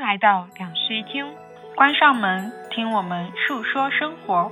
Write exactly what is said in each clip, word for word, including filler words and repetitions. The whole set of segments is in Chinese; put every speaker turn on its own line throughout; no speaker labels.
来到两室一厅，关上门，听我们述说生活。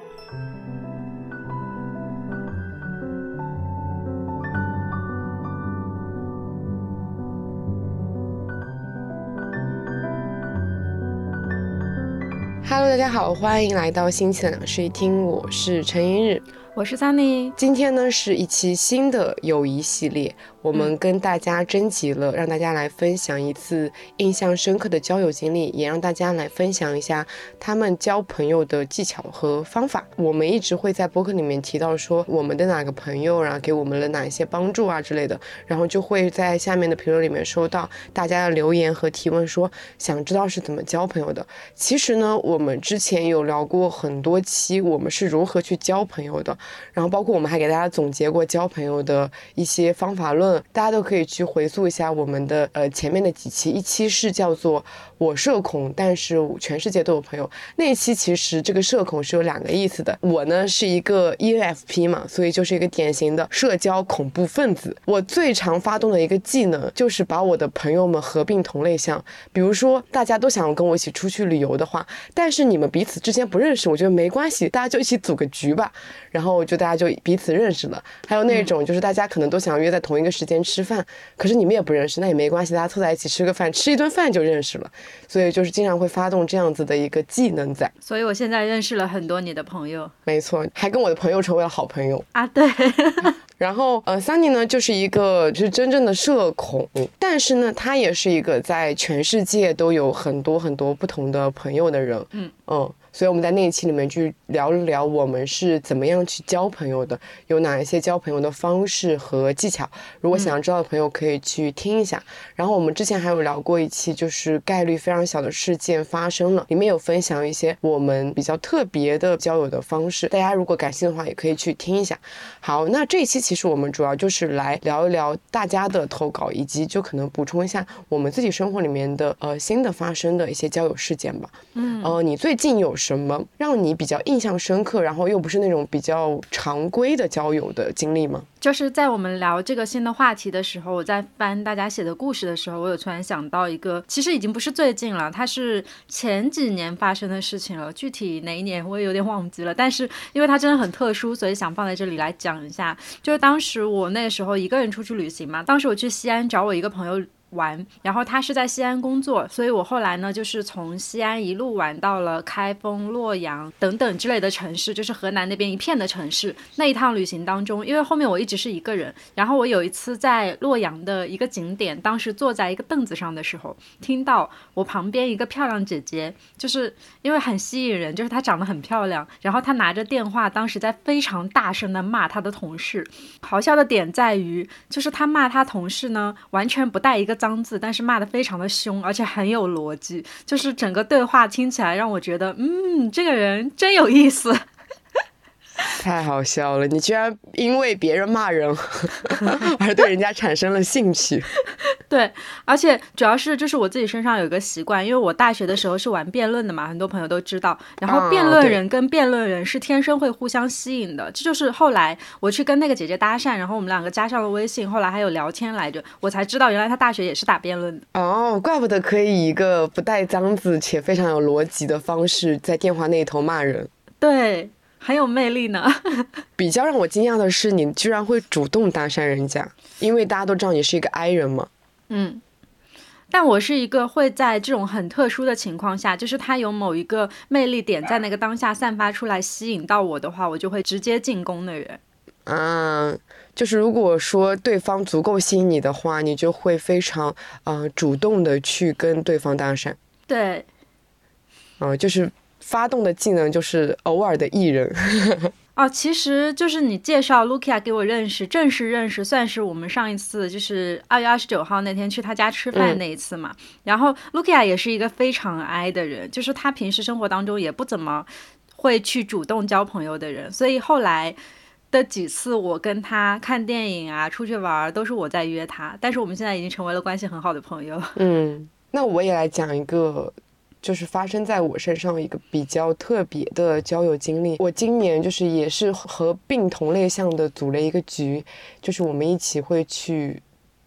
Hello， 大家好，欢迎来到星期的两室一厅，我是陈一日，
我是 Sunny。
今天呢是一期新的友谊系列，我们跟大家征集了，让大家来分享一次印象深刻的交友经历，也让大家来分享一下他们交朋友的技巧和方法。我们一直会在播客里面提到说我们的哪个朋友然后给我们了哪一些帮助啊之类的，然后就会在下面的评论里面收到大家的留言和提问，说想知道是怎么交朋友的。其实呢我们之前有聊过很多期我们是如何去交朋友的，然后包括我们还给大家总结过交朋友的一些方法论，大家都可以去回溯一下我们的呃前面的几期。一期是叫做我社恐但是全世界都有朋友，那一期其实这个社恐是有两个意思的。我呢是一个 E N F P 嘛，所以就是一个典型的社交恐怖分子。我最常发动的一个技能就是把我的朋友们合并同类项，比如说大家都想跟我一起出去旅游的话，但是你们彼此之间不认识，我觉得没关系，大家就一起组个局吧，然后就大家就彼此认识了。还有那种就是大家可能都想约在同一个时间吃饭，可是你们也不认识，那也没关系，大家凑在一起吃个饭，吃一顿饭就认识了。所以就是经常会发动这样子的一个技能在。
所以我现在认识了很多你的朋友。
没错，还跟我的朋友成为了好朋友
啊。对。
然后呃 Sunny 呢就是一个就是真正的社恐，但是呢他也是一个在全世界都有很多很多不同的朋友的人。
嗯
嗯，所以我们在那一期里面去聊一聊我们是怎么样去交朋友的，有哪一些交朋友的方式和技巧，如果想要知道的朋友可以去听一下。嗯、然后我们之前还有聊过一期就是概率非常小的事件发生了，里面有分享一些我们比较特别的交友的方式，大家如果感兴趣的话也可以去听一下。好，那这一期其实我们主要就是来聊一聊大家的投稿，以及就可能补充一下我们自己生活里面的呃新的发生的一些交友事件吧。
嗯，
呃，你最近有什么让你比较印象深刻，然后又不是那种比较常规的交友的经历吗？
就是在我们聊这个新的话题的时候，我在翻大家写的故事的时候，我有突然想到一个，其实已经不是最近了，它是前几年发生的事情了，具体哪一年我也有点忘记了，但是因为它真的很特殊，所以想放在这里来讲一下。就是当时我那时候一个人出去旅行嘛，当时我去西安找我一个朋友玩，然后他是在西安工作，所以我后来呢就是从西安一路玩到了开封、洛阳等等之类的城市，就是河南那边一片的城市。那一趟旅行当中，因为后面我一直是一个人，然后我有一次在洛阳的一个景点，当时坐在一个凳子上的时候，听到我旁边一个漂亮姐姐，就是因为很吸引人，就是她长得很漂亮，然后她拿着电话当时在非常大声的骂她的同事。好笑的点在于就是她骂她同事呢完全不带一个脏字，但是骂得非常的凶，而且很有逻辑，就是整个对话听起来让我觉得嗯，这个人真有意思。
太好笑了，你居然因为别人骂人而对人家产生了兴趣。
对，而且主要是就是我自己身上有一个习惯，因为我大学的时候是玩辩论的嘛，很多朋友都知道，然后辩论人跟辩论人是天生会互相吸引的。这就是后来我去跟那个姐姐搭讪，然后我们两个加上了微信，后来还有聊天来着，我才知道原来她大学也是打辩论的。
哦，怪不得可以以一个不带脏字且非常有逻辑的方式在电话那一头骂人。
对，很有魅力呢。
比较让我惊讶的是你居然会主动搭讪人家，因为大家都知道你是一个 I 人嘛。
嗯，但我是一个会在这种很特殊的情况下，就是他有某一个魅力点在那个当下散发出来吸引到我的话，我就会直接进攻的人。
啊，就是如果说对方足够吸引你的话，你就会非常呃主动的去跟对方搭讪。
对，
呃，就是发动的技能就是偶尔的艺人。
哦，其实就是你介绍 Lukia 给我认识，正式认识算是我们上一次就是二月二十九号那天去他家吃饭那一次嘛。嗯、然后 Lukia 也是一个非常 I 的人，就是他平时生活当中也不怎么会去主动交朋友的人，所以后来的几次我跟他看电影啊、出去玩都是我在约他，但是我们现在已经成为了关系很好的朋友。
嗯，那我也来讲一个。就是发生在我身上一个比较特别的交友经历。我今年就是也是合并同类项的组了一个局，就是我们一起会去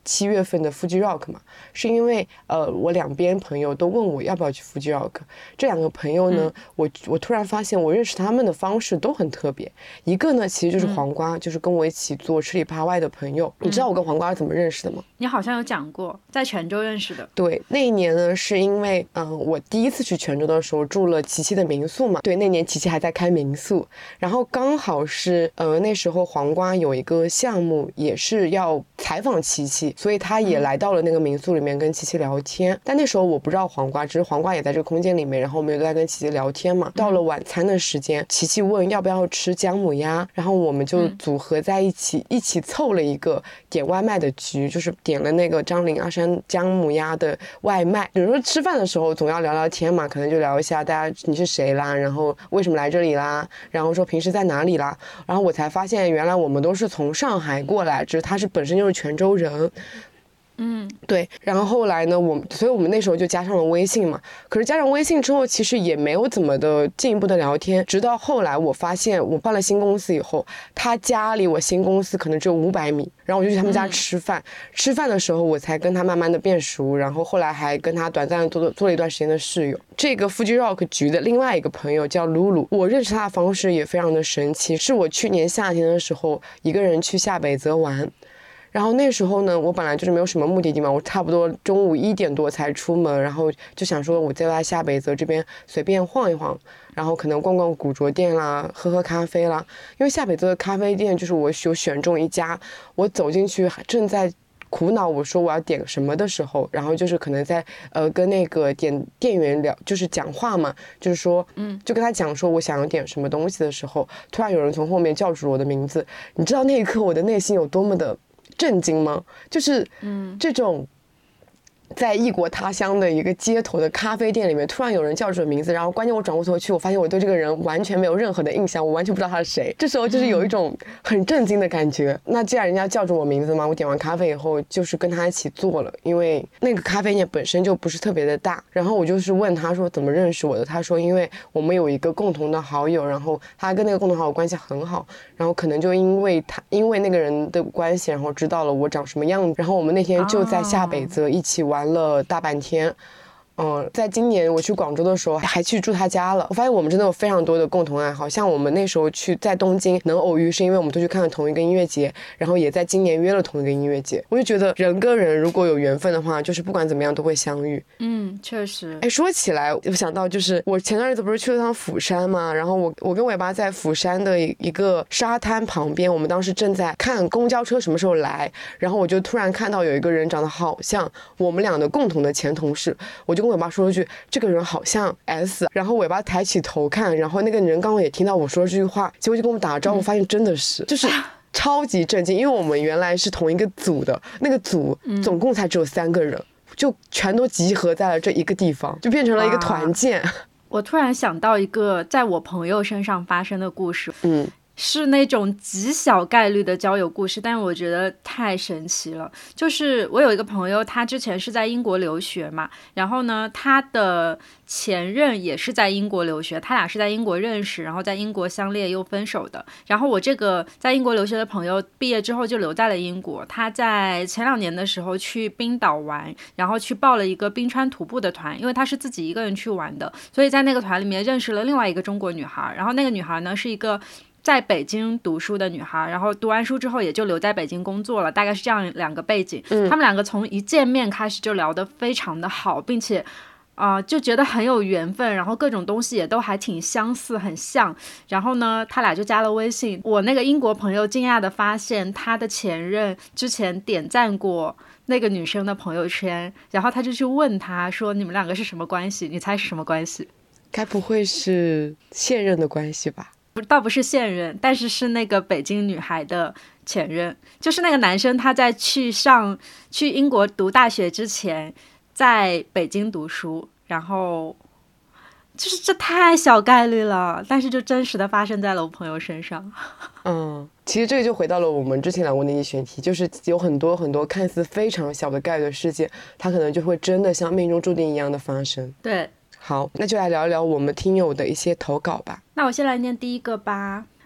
七月份的 Fuji Rock 嘛，是因为呃我两边朋友都问我要不要去 Fuji Rock， 这两个朋友呢，嗯、我我突然发现我认识他们的方式都很特别。一个呢其实就是黄瓜，嗯、就是跟我一起做吃里扒外的朋友。嗯、你知道我跟黄瓜是怎么认识的吗？
你好像有讲过，在泉州认识的。
对，那一年呢是因为嗯、呃、我第一次去泉州的时候住了琪琪的民宿嘛，对，那年琪琪还在开民宿，然后刚好是呃那时候黄瓜有一个项目也是要采访琪琪，所以他也来到了那个民宿里面跟琪琪聊天。嗯、但那时候我不知道黄瓜，只是黄瓜也在这个空间里面，然后我们也都在跟琪琪聊天嘛。到了晚餐的时间，琪琪问要不要吃姜母鸭，然后我们就组合在一起，嗯、一起凑了一个点外卖的局，就是点了那个张林阿山姜母鸭的外卖。有时候吃饭的时候总要聊聊天嘛，可能就聊一下大家你是谁啦，然后为什么来这里啦，然后说平时在哪里啦，然后我才发现原来我们都是从上海过来，只是他是本身就是泉州人。嗯，对，然后后来呢，我们，所以我们那时候就加上了微信嘛。可是加上微信之后，其实也没有怎么的进一步的聊天。直到后来，我发现我换了新公司以后，他家离我新公司可能只有五百米，然后我就去他们家吃饭。嗯、吃饭的时候，我才跟他慢慢的变熟，然后后来还跟他短暂的做做了一段时间的室友。这个 Fuji Rock 局的另外一个朋友叫露露，我认识他的方式也非常的神奇，是我去年夏天的时候一个人去下北泽玩。然后那时候呢，我本来就是没有什么目的地嘛，我差不多中午一点多才出门，然后就想说我就在下北泽这边随便晃一晃，然后可能逛逛古着店啦，喝喝咖啡啦。因为下北泽的咖啡店就是我有选中一家，我走进去正在苦恼我说我要点什么的时候，然后就是可能在呃跟那个点店员聊，就是讲话嘛，就是说嗯，就跟他讲说我想要点什么东西的时候，突然有人从后面叫住我的名字，你知道那一刻我的内心有多么的震惊吗？就是嗯，这种在异国他乡的一个街头的咖啡店里面，突然有人叫住我名字，然后关键我转过头去，我发现我对这个人完全没有任何的印象，我完全不知道他是谁。这时候就是有一种很震惊的感觉。嗯、那既然人家叫住我名字嘛，我点完咖啡以后就是跟他一起做了，因为那个咖啡店本身就不是特别的大。然后我就是问他说怎么认识我的，他说因为我们有一个共同的好友，然后他跟那个共同好友关系很好，然后可能就因为他因为那个人的关系，然后知道了我长什么样子，然后我们那天就在下北泽一起玩了大半天。嗯，在今年我去广州的时候还去住他家了。我发现我们真的有非常多的共同爱好，像我们那时候去在东京能偶遇，是因为我们都去看了同一个音乐节，然后也在今年约了同一个音乐节。我就觉得人跟人如果有缘分的话，就是不管怎么样都会相遇。
嗯，确实。哎，
说起来我想到就是我前段日子不是去了趟釜山嘛，然后我我跟尾巴在釜山的一个沙滩旁边，我们当时正在看公交车什么时候来，然后我就突然看到有一个人长得好像我们俩的共同的前同事，我就跟尾巴说了句这个人好像 S， 然后尾巴抬起头看，然后那个人刚刚也听到我说这句话，结果就跟我们打招呼，发现真的是、嗯、就是超级震惊，因为我们原来是同一个组的，那个组总共才只有三个人、嗯、就全都集合在了这一个地方，就变成了一个团建。
我突然想到一个在我朋友身上发生的故事，嗯，是那种极小概率的交友故事，但是我觉得太神奇了。就是我有一个朋友，他之前是在英国留学嘛，然后呢他的前任也是在英国留学，他俩是在英国认识，然后在英国相恋又分手的。然后我这个在英国留学的朋友毕业之后就留在了英国，他在前两年的时候去冰岛玩，然后去报了一个冰川徒步的团，因为他是自己一个人去玩的，所以在那个团里面认识了另外一个中国女孩，然后那个女孩呢是一个在北京读书的女孩，然后读完书之后也就留在北京工作了，大概是这样两个背景、嗯、他们两个从一见面开始就聊得非常的好，并且啊、呃，就觉得很有缘分，然后各种东西也都还挺相似很像，然后呢他俩就加了微信。我那个英国朋友惊讶的发现他的前任之前点赞过那个女生的朋友圈，然后他就去问他说你们两个是什么关系，你猜是什么关系？
该不会是现任的关系吧？
倒不是现任，但是是那个北京女孩的前任，就是那个男生他在去上去英国读大学之前在北京读书，然后就是这太小概率了，但是就真实的发生在了我朋友身上。
嗯，其实这个就回到了我们之前聊过的一选题，就是有很多很多看似非常小的概率的事件，它可能就会真的像命中注定一样的发生。
对，
好，那就来聊一聊我们听友的一些投稿吧。
那我先来念第一个吧。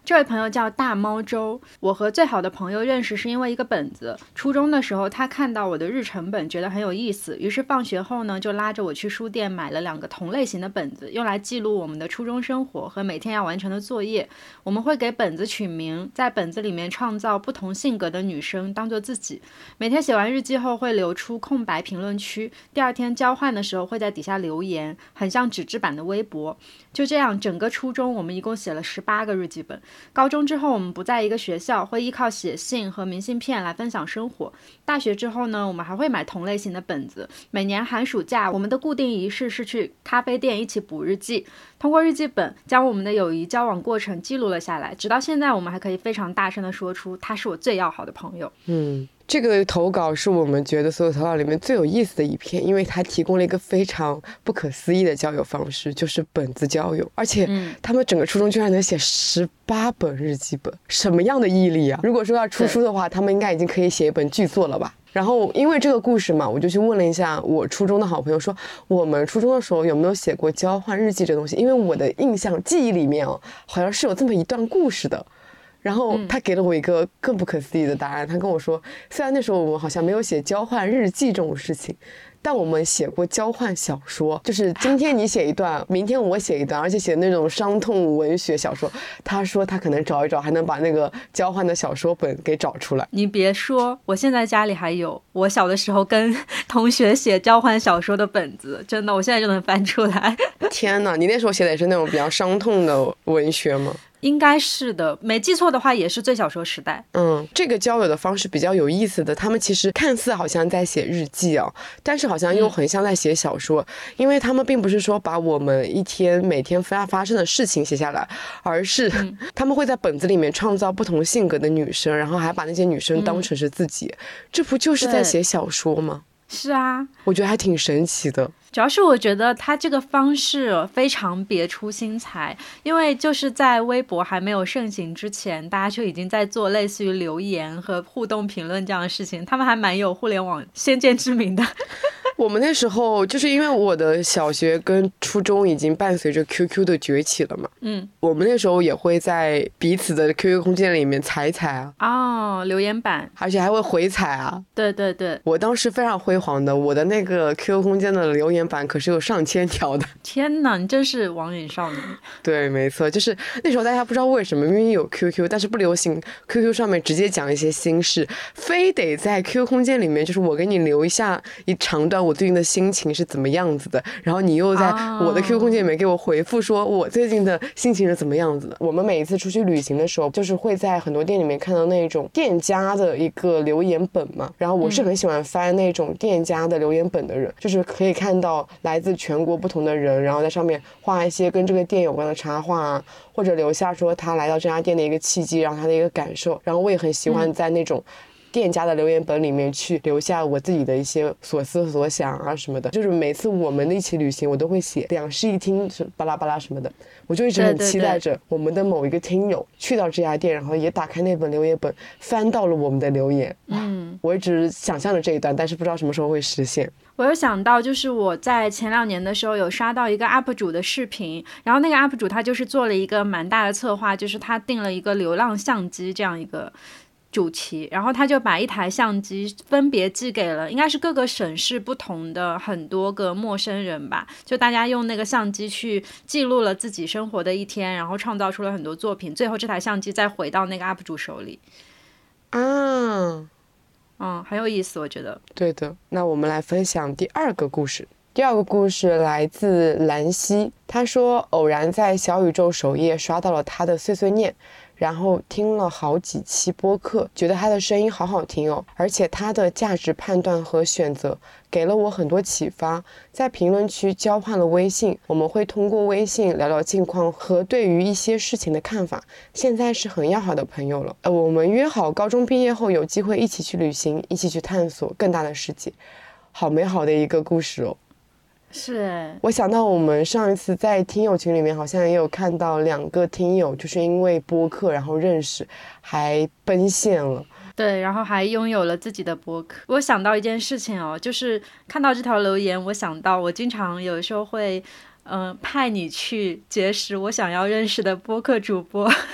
这位朋友叫大猫周，我和最好的朋友认识是因为一个本子。初中的时候，他看到我的日程本，觉得很有意思，于是放学后呢，就拉着我去书店买了两个同类型的本子，用来记录我们的初中生活和每天要完成的作业。我们会给本子取名，在本子里面创造不同性格的女生当做自己。每天写完日记后会留出空白评论区，第二天交换的时候会在底下留言，很像纸质版的微博。就这样，整个初中我们一共写了十八个日记本。高中之后我们不在一个学校，会依靠写信和明信片来分享生活。大学之后呢，我们还会买同类型的本子。每年寒暑假，我们的固定仪式是去咖啡店一起补日记，通过日记本将我们的友谊交往过程记录了下来。直到现在，我们还可以非常大声地说出他是我最要好的朋友。
嗯，这个投稿是我们觉得所有投稿里面最有意思的一篇，因为它提供了一个非常不可思议的交友方式，就是本子交友。而且他们整个初中居然能写十八本日记本，什么样的毅力啊！如果说要出书的话，他们应该已经可以写一本巨作了吧。然后因为这个故事嘛，我就去问了一下我初中的好朋友，说我们初中的时候有没有写过交换日记这东西，因为我的印象记忆里面哦，好像是有这么一段故事的。然后他给了我一个更不可思议的答案，他跟我说，虽然那时候我们好像没有写交换日记这种事情，但我们写过交换小说，就是今天你写一段，明天我写一段，而且写那种伤痛文学小说。他说他可能找一找还能把那个交换的小说本给找出来。
你别说，我现在家里还有我小的时候跟同学写交换小说的本子，真的我现在就能翻出来。
天哪，你那时候写的也是那种比较伤痛的文学吗？
应该是的，没记错的话也是最小说时代。
嗯，这个交友的方式比较有意思的，他们其实看似好像在写日记啊，但是好像又很像在写小说，嗯、因为他们并不是说把我们一天每天发发生的事情写下来，而是、嗯、他们会在本子里面创造不同性格的女生，然后还把那些女生当成是自己，嗯、这不就是在写小说吗？
是啊，
我觉得还挺神奇的。
主要是我觉得他这个方式非常别出心裁，因为就是在微博还没有盛行之前，大家就已经在做类似于留言和互动评论这样的事情，他们还蛮有互联网先见之明的。
我们那时候就是因为我的小学跟初中已经伴随着 Q Q 的崛起了嘛，嗯，我们那时候也会在彼此的 Q Q 空间里面踩踩啊，
哦，留言板，
而且还会回踩啊。
对对对，
我当时非常辉煌的，我的那个 Q Q 空间的留言板可是有上千条的。
天哪，你真是网瘾少女。
对，没错，就是那时候大家不知道为什么，明明有 Q Q， 但是不流行 Q Q 上面直接讲一些心事，非得在 Q Q 空间里面，就是我给你留一下一长段我最近的心情是怎么样子的，然后你又在我的 Q Q 空间里面给我回复说我最近的心情是怎么样子的。我们每一次出去旅行的时候，就是会在很多店里面看到那种店家的一个留言本嘛，然后我是很喜欢翻那种店家的留言本的人、嗯、就是可以看到来自全国不同的人，然后在上面画一些跟这个店有关的插画啊，或者留下说他来到这家店的一个契机，然后他的一个感受。然后我也很喜欢在那种店家的留言本里面去留下我自己的一些所思所想啊什么的，就是每次我们一起旅行我都会写两室一厅巴拉巴拉什么的，我就一直很期待着我们的某一个听友去到这家店，然后也打开那本留言本翻到了我们的留言。嗯，我一直想象着这一段，但是不知道什么时候会实现。
我有想到，就是我在前两年的时候有刷到一个 U P 主的视频，然后那个 U P 主他就是做了一个蛮大的策划，就是他定了一个流浪相机这样一个主题，然后他就把一台相机分别寄给了应该是各个省市不同的很多个陌生人吧，就大家用那个相机去记录了自己生活的一天，然后创造出了很多作品，最后这台相机再回到那个 U P 主手里
啊。
嗯，很有意思，我觉得。
对的，那我们来分享第二个故事。第二个故事来自兰溪，他说偶然在小宇宙首页刷到了他的碎碎念，然后听了好几期播客，觉得他的声音好好听哦，而且他的价值判断和选择给了我很多启发。在评论区交换了微信，我们会通过微信聊聊近况和对于一些事情的看法，现在是很要好的朋友了。呃，我们约好高中毕业后有机会一起去旅行，一起去探索更大的世界。好美好的一个故事哦。
是，
我想到我们上一次在听友群里面好像也有看到两个听友就是因为播客然后认识，还奔现了。
对，然后还拥有了自己的播客。我想到一件事情哦，就是看到这条留言，我想到我经常有时候会嗯、呃、派你去结识我想要认识的播客主播。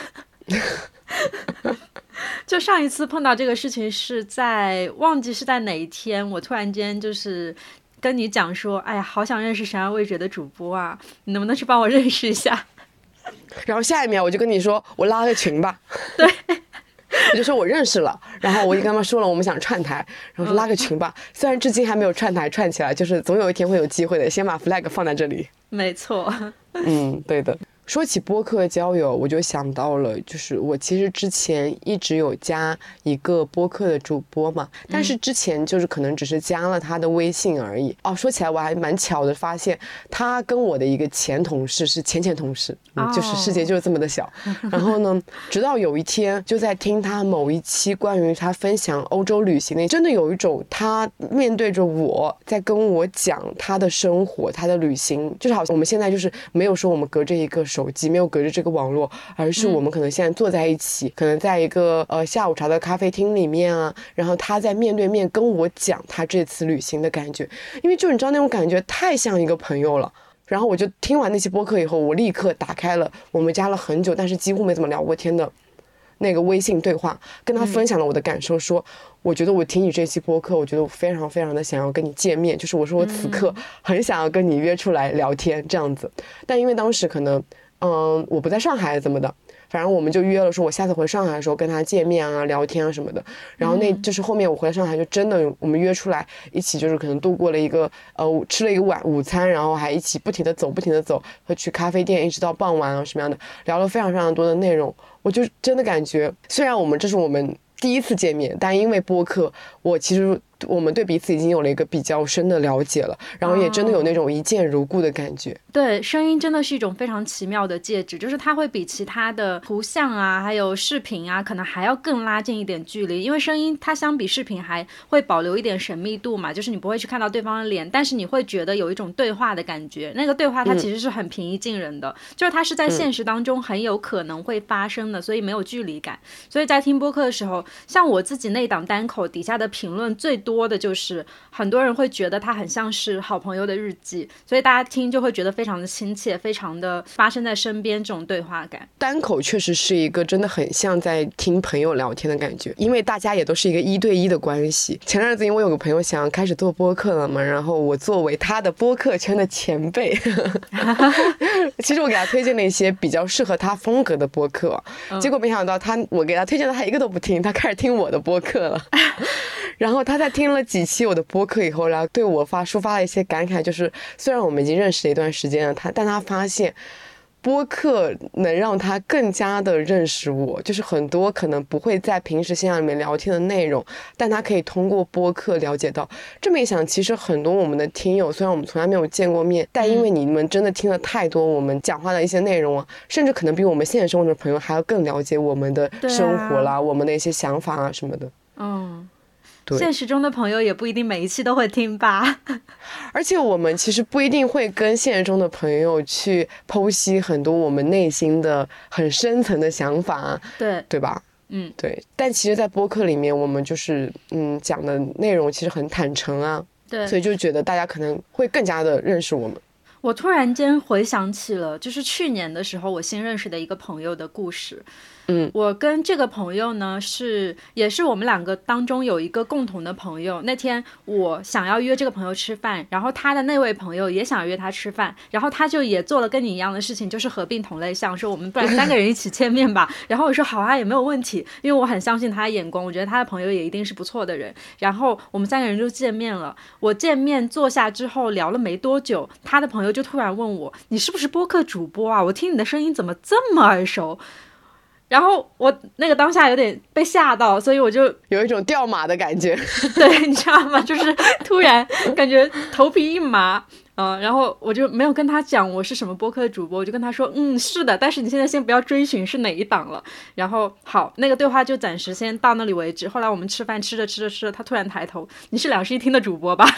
就上一次碰到这个事情是在忘记是在哪一天，我突然间就是跟你讲说，哎呀，好想认识神而未决的主播啊，你能不能去帮我认识一下？
然后下一秒我就跟你说，我拉个群吧。
对，
我就说我认识了，然后我就跟他们说了我们想串台，然后说拉个群吧。虽然至今还没有串台串起来，就是总有一天会有机会的，先把 flag 放在这里。
没错。
嗯，对的。说起播客交友，我就想到了，就是我其实之前一直有加一个播客的主播嘛，但是之前就是可能只是加了他的微信而已。哦，说起来我还蛮巧的，发现他跟我的一个前同事是前前同事，嗯，就是世界就是这么的小。然后呢，直到有一天就在听他某一期关于他分享欧洲旅行的，真的有一种他面对着我在跟我讲他的生活，他的旅行，就是好像我们现在就是没有说我们隔着一个手机，没有隔着这个网络，而是我们可能现在坐在一起，嗯、可能在一个呃下午茶的咖啡厅里面啊，然后他在面对面跟我讲他这次旅行的感觉，因为就你知道那种感觉太像一个朋友了。然后我就听完那期播客以后，我立刻打开了我们加了很久但是几乎没怎么聊过天的那个微信对话，跟他分享了我的感受，说、嗯、我觉得我听你这期播客，我觉得我非常非常的想要跟你见面，就是我说我此刻很想要跟你约出来聊天这样子。但因为当时可能嗯我不在上海怎么的，反正我们就约了说我下次回上海的时候跟他见面啊聊天啊什么的。然后那就是后面我回上海就真的我们约出来一起，就是可能度过了一个呃吃了一个晚午餐，然后还一起不停的走不停的走，和去咖啡店一直到傍晚啊什么样的，聊了非常非常多的内容。我就真的感觉，虽然我们这是我们第一次见面，但因为播客，我其实我们对彼此已经有了一个比较深的了解了，然后也真的有那种一见如故的感觉。
哦、对，声音真的是一种非常奇妙的介质，就是它会比其他的图像啊还有视频啊可能还要更拉近一点距离，因为声音它相比视频还会保留一点神秘度嘛，就是你不会去看到对方的脸，但是你会觉得有一种对话的感觉，那个对话它其实是很平易近人的、嗯、就是它是在现实当中很有可能会发生的、嗯、所以没有距离感。所以在听播客的时候，像我自己那档单口底下的评论最多的就是很多人会觉得它很像是好朋友的日记，所以大家听就会觉得非常的亲切，非常的发生在身边这种对话感。
单口确实是一个真的很像在听朋友聊天的感觉，因为大家也都是一个一对一的关系。前阵子因为我有个朋友想要开始做播客了嘛，然后我作为他的播客圈的前辈其实我给他推荐了一些比较适合他风格的播客、嗯、结果没想到他我给他推荐的他一个都不听，他开始听我的播客了然后他在听了几期我的播客以后，然后对我发抒发了一些感慨，就是虽然我们已经认识了一段时间了，他但他发现播客能让他更加的认识我，就是很多可能不会在平时线下里面聊天的内容，但他可以通过播客了解到。这么一想，其实很多我们的听友虽然我们从来没有见过面，但因为你们真的听了太多我们讲话的一些内容啊，甚至可能比我们现实生活中的朋友还要更了解我们的生活啦、啊、我们的一些想法啊什么的。
嗯，现实中的朋友也不一定每一期都会听吧
而且我们其实不一定会跟现实中的朋友去剖析很多我们内心的很深层的想法，
对
对吧？
嗯，
对。但其实在播客里面我们就是嗯讲的内容其实很坦诚啊，
对，
所以就觉得大家可能会更加的认识我们。
我突然间回想起了就是去年的时候我新认识的一个朋友的故事。
嗯，
我跟这个朋友呢是也是我们两个当中有一个共同的朋友，那天我想要约这个朋友吃饭，然后他的那位朋友也想约他吃饭，然后他就也做了跟你一样的事情，就是合并同类项，说我们不然三个人一起见面吧然后我说好啊，也没有问题，因为我很相信他的眼光，我觉得他的朋友也一定是不错的人。然后我们三个人就见面了，我见面坐下之后聊了没多久，他的朋友就突然问我，你是不是播客主播啊？我听你的声音怎么这么耳熟？然后我那个当下有点被吓到，所以我就
有一种掉马的感觉
对，你知道吗？就是突然感觉头皮一麻嗯，然后我就没有跟他讲我是什么播客的主播，我就跟他说嗯是的，但是你现在先不要追寻是哪一档了。然后好，那个对话就暂时先到那里为止。后来我们吃饭吃着吃着吃着，他突然抬头，你是两室一厅的主播吧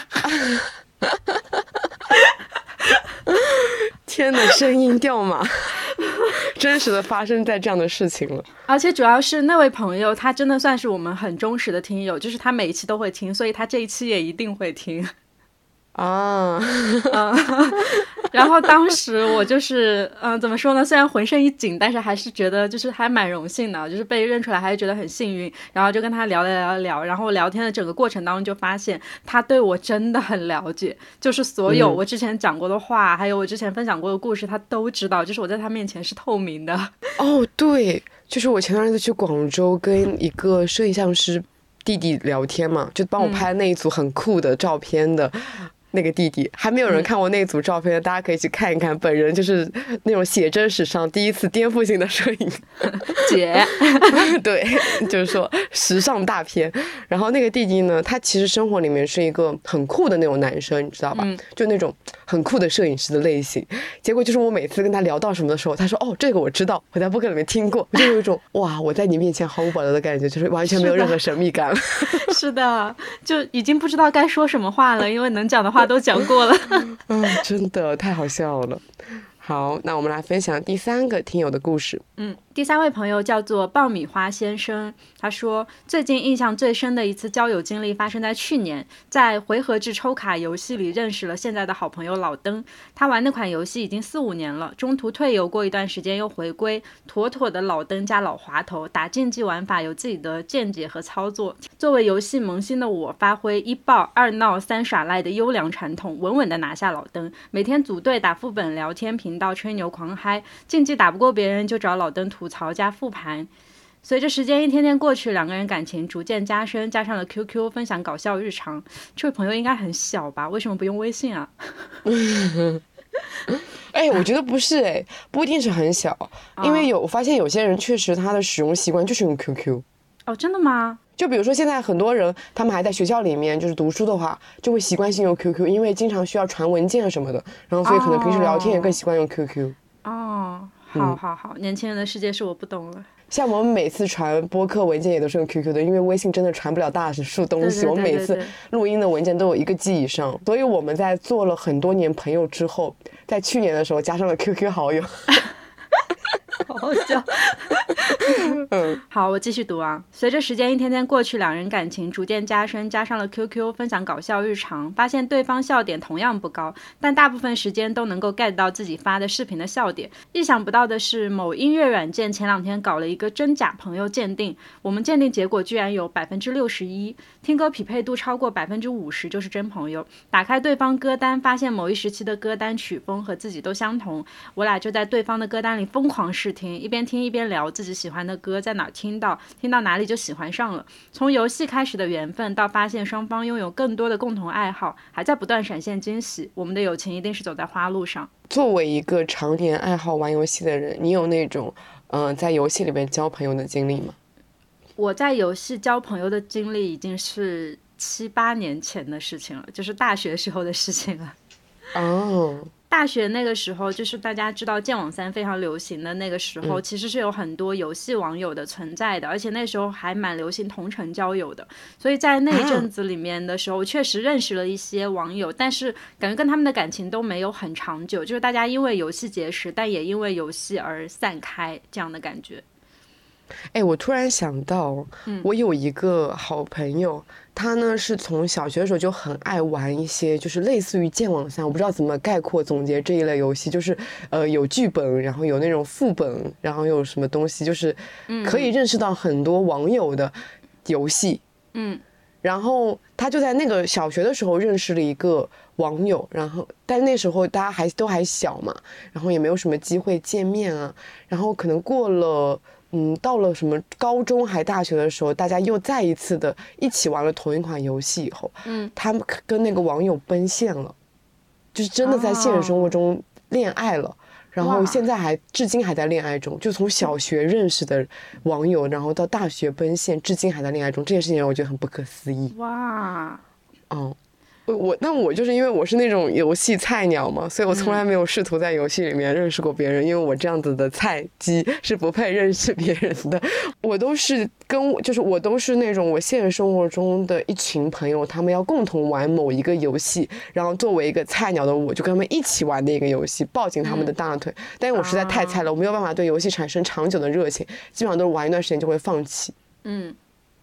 天哪，声音掉马真实的发生在这样的事情了。
而且主要是那位朋友他真的算是我们很忠实的听友，就是他每一期都会听，所以他这一期也一定会听。
啊，
嗯，然后当时我就是，嗯，怎么说呢？虽然浑身一紧，但是还是觉得就是还蛮荣幸的，就是被认出来，还是觉得很幸运。然后就跟他聊聊聊聊，然后聊天的整个过程当中，就发现他对我真的很了解，就是所有我之前讲过的话，嗯、还有我之前分享过的故事，他都知道，就是我在他面前是透明的。
哦，对，就是我前段日子去广州跟一个摄影像师弟弟聊天嘛，就帮我拍那一组很酷的照片的。嗯那个弟弟还没有人看过那组照片、嗯、大家可以去看一看，本人就是那种写真史上第一次颠覆性的摄影
姐
对，就是说时尚大片。然后那个弟弟呢，他其实生活里面是一个很酷的那种男生，你知道吧、嗯、就那种很酷的摄影师的类型。结果就是我每次跟他聊到什么的时候，他说哦这个我知道，我在播客里面听过，我就有一种哇我在你面前毫无保留的感觉，就是完全没有任何神秘感了。
是的，就已经不知道该说什么话了，因为能讲的话都讲过了。
嗯，真的太好笑了。好，那我们来分享第三个听友的故事。
嗯，第三位朋友叫做爆米花先生，他说最近印象最深的一次交友经历发生在去年，在回合制抽卡游戏里认识了现在的好朋友老登。他玩那款游戏已经四五年了，中途退游过一段时间又回归，妥妥的老登加老滑头，打竞技玩法有自己的见解和操作。作为游戏萌新的我，发挥一爆二闹三耍赖的优良传统，稳稳的拿下老登。每天组队打副本聊天频道吹牛狂嗨，竞技打不过别人就找老登吐槽加复盘。随着时间一天天过去，两个人感情逐渐加深，加上了 Q Q 分享搞笑日常。这位朋友应该很小吧？为什么不用微信啊？
哎，我觉得不是哎，不一定是很小，因为有我发现有些人确实他的使用习惯就是用 Q Q。
哦，真的吗？
就比如说现在很多人他们还在学校里面就是读书的话，就会习惯性用 Q Q， 因为经常需要传文件什么的，然后所以可能平时聊天也更习惯用 Q Q。
哦，好好好、嗯，年轻人的世界是我不懂了。像
我们每次传播客文件也都是用 Q Q 的，因为微信真的传不了大数东西，我们每次录音的文件都有一个 G 以上，所以我们在做了很多年朋友之后，在去年的时候加上了 Q Q 好友。
好好笑。嗯，好，我继续读啊。随着时间一天天过去，两人感情逐渐加深，加上了 Q Q 分享搞笑日常，发现对方笑点同样不高，但大部分时间都能够 get 到自己发的视频的笑点。意想不到的是，某音乐软件前两天搞了一个真假朋友鉴定，我们鉴定结果居然有百分之六十一，听歌匹配度超过百分之五十就是真朋友。打开对方歌单，发现某一时期的歌单曲风和自己都相同，我俩就在对方的歌单里疯狂试听，一边听一边聊自己喜欢的歌在哪听到，听到哪里就喜欢上了。从游戏开始的缘分，到发现双方拥有更多的共同爱好，还在不断闪现惊喜。我们的友情一定是走在花路上。
作为一个常年爱好玩游戏的人，你有那种嗯、呃，在游戏里面交朋友的经历吗？
我在游戏交朋友的经历已经是七八年前的事情了，就是大学时候的事情了。
哦、oh.
大学那个时候，就是大家知道剑网三非常流行的那个时候、嗯、其实是有很多游戏网友的存在的，而且那时候还蛮流行同城交友的，所以在那一阵子里面的时候、啊、确实认识了一些网友，但是感觉跟他们的感情都没有很长久，就是大家因为游戏结识，但也因为游戏而散开，这样的感觉。
哎，我突然想到、嗯、我有一个好朋友，他呢是从小学的时候就很爱玩一些就是类似于剑网三，我不知道怎么概括总结这一类游戏，就是呃有剧本，然后有那种副本，然后有什么东西，就是可以认识到很多网友的游戏。嗯，然后他就在那个小学的时候认识了一个网友，然后但那时候大家还都还小嘛，然后也没有什么机会见面啊，然后可能过了嗯，到了什么高中还大学的时候，大家又再一次的一起玩了同一款游戏以后，嗯，他们跟那个网友奔现了，就是真的在现实生活中恋爱了，哦、然后现在还至今还在恋爱中，就从小学认识的网友，然后到大学奔现，至今还在恋爱中，这件事情让我觉得很不可思议。
哇，
嗯。我那我就是因为我是那种游戏菜鸟嘛，所以我从来没有试图在游戏里面认识过别人、嗯、因为我这样子的菜鸡是不配认识别人的。我都是跟就是我都是那种我现实生活中的一群朋友，他们要共同玩某一个游戏，然后作为一个菜鸟的我就跟他们一起玩的一个游戏，抱紧他们的大腿、嗯、但是我实在太菜了、啊、我没有办法对游戏产生长久的热情，基本上都是玩一段时间就会放弃。
嗯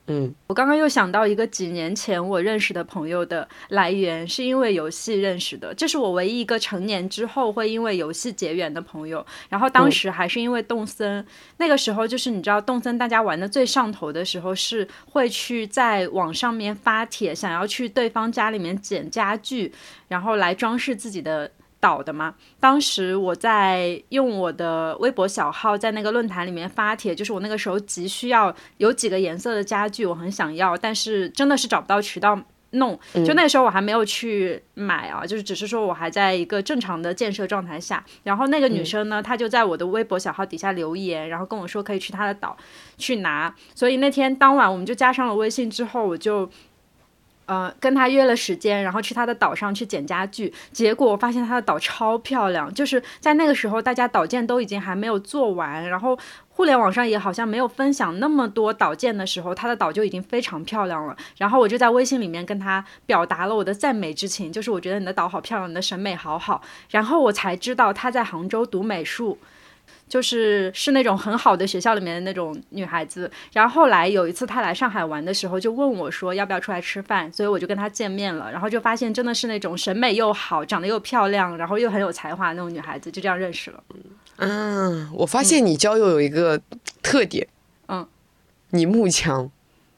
嗯，
我刚刚又想到一个几年前我认识的朋友的来源是因为游戏认识的，这是我唯一一个成年之后会因为游戏结缘的朋友。然后当时还是因为动森、嗯、那个时候就是你知道动森大家玩的最上头的时候是会去在网上面发帖，想要去对方家里面捡家具，然后来装饰自己的岛的嘛。当时我在用我的微博小号在那个论坛里面发帖，就是我那个时候急需要有几个颜色的家具我很想要，但是真的是找不到渠道弄，就那个时候我还没有去买啊，就是只是说我还在一个正常的建设状态下。然后那个女生呢、嗯、她就在我的微博小号底下留言，然后跟我说可以去她的岛去拿。所以那天当晚我们就加上了微信之后，我就呃，跟他约了时间，然后去他的岛上去捡家具。结果我发现他的岛超漂亮，就是在那个时候大家岛建都已经还没有做完，然后互联网上也好像没有分享那么多岛建的时候，他的岛就已经非常漂亮了。然后我就在微信里面跟他表达了我的赞美之情，就是我觉得你的岛好漂亮，你的审美好好。然后我才知道他在杭州读美术，就是是那种很好的学校里面的那种女孩子。然后后来有一次她来上海玩的时候就问我说要不要出来吃饭，所以我就跟她见面了，然后就发现真的是那种审美又好，长得又漂亮，然后又很有才华的那种女孩子，就这样认识了。
嗯，我发现你交友有一个特点，
嗯，
你慕强。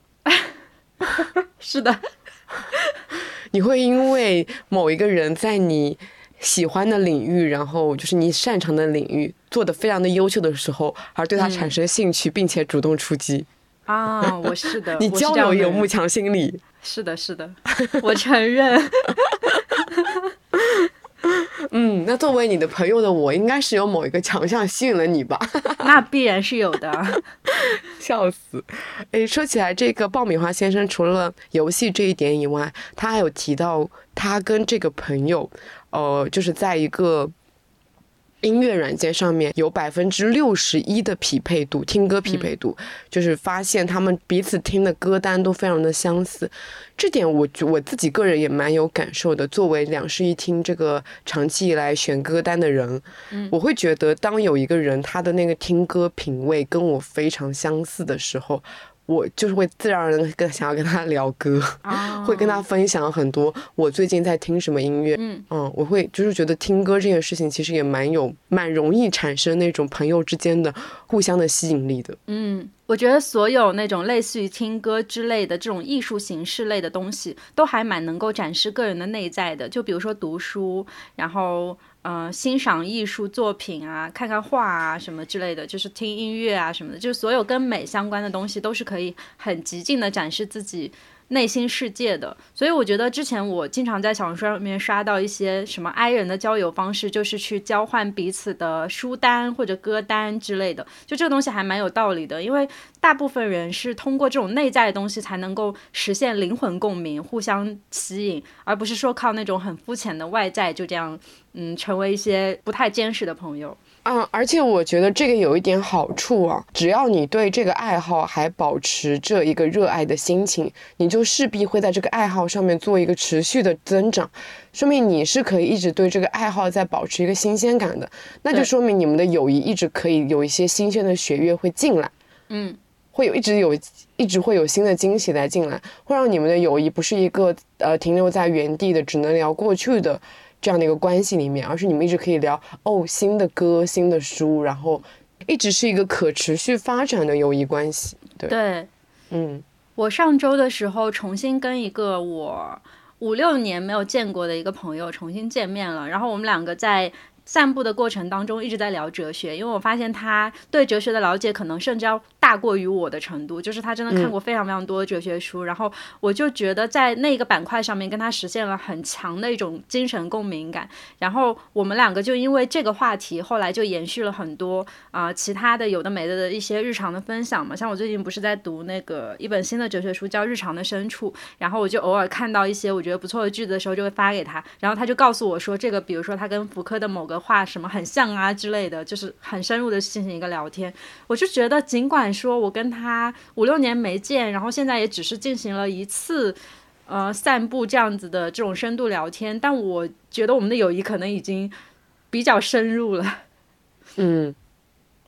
是的，
你会因为某一个人在你喜欢的领域，然后就是你擅长的领域做得非常的优秀的时候，而对他产生兴趣、嗯、并且主动出击
啊！我是的，
你交友有慕强心理。
是的是的，我承认。
嗯，那作为你的朋友的我，应该是有某一个强项吸引了你吧？
那必然是有的。
笑死！诶，说起来，这个爆米花先生除了游戏这一点以外，他还有提到他跟这个朋友，呃，就是在一个音乐软件上面有百分之六十一的匹配度，听歌匹配度、嗯，就是发现他们彼此听的歌单都非常的相似。这点我我自己个人也蛮有感受的。作为两室一厅这个长期以来选歌单的人、嗯，我会觉得当有一个人他的那个听歌品味跟我非常相似的时候，我就是会自然而然跟想要跟他聊歌、oh. 会跟他分享很多我最近在听什么音乐。嗯嗯，我会就是觉得听歌这件事情其实也蛮有蛮容易产生那种朋友之间的互相的吸引力的。
嗯，我觉得所有那种类似于听歌之类的这种艺术形式类的东西都还蛮能够展示个人的内在的。就比如说读书，然后呃，欣赏艺术作品啊，看看画啊什么之类的，就是听音乐啊什么的，就是所有跟美相关的东西都是可以很极尽的展示自己内心世界的。所以我觉得之前我经常在小红书上面刷到一些什么 I 人的交友方式，就是去交换彼此的书单或者歌单之类的，就这个东西还蛮有道理的。因为大部分人是通过这种内在的东西才能够实现灵魂共鸣，互相吸引，而不是说靠那种很肤浅的外在就这样嗯，成为一些不太坚实的朋友。
嗯，而且我觉得这个有一点好处啊，只要你对这个爱好还保持着一个热爱的心情，你就势必会在这个爱好上面做一个持续的增长，说明你是可以一直对这个爱好在保持一个新鲜感的，那就说明你们的友谊一直可以有一些新鲜的血液会进来。
嗯，
会有一直有一直会有新的惊喜来进来，会让你们的友谊不是一个呃停留在原地的只能聊过去的这样的一个关系里面，而是你们一直可以聊哦新的歌新的书，然后一直是一个可持续发展的友谊关系。对
对，
嗯，
我上周的时候重新跟一个我五六年没有见过的一个朋友重新见面了，然后我们两个在散步的过程当中一直在聊哲学，因为我发现他对哲学的了解可能甚至要大过于我的程度，就是他真的看过非常非常多的哲学书、嗯、然后我就觉得在那个板块上面跟他实现了很强的一种精神共鸣感，然后我们两个就因为这个话题后来就延续了很多啊、呃、其他的有的没的的一些日常的分享嘛，像我最近不是在读那个一本新的哲学书叫《日常的深处》，然后我就偶尔看到一些我觉得不错的句子的时候就会发给他，然后他就告诉我说这个比如说他跟福柯的某个话什么很像啊之类的，就是很深入的进行一个聊天。我就觉得尽管说我跟他五六年没见，然后现在也只是进行了一次呃散步这样子的这种深度聊天，但我觉得我们的友谊可能已经比较深入了。
嗯，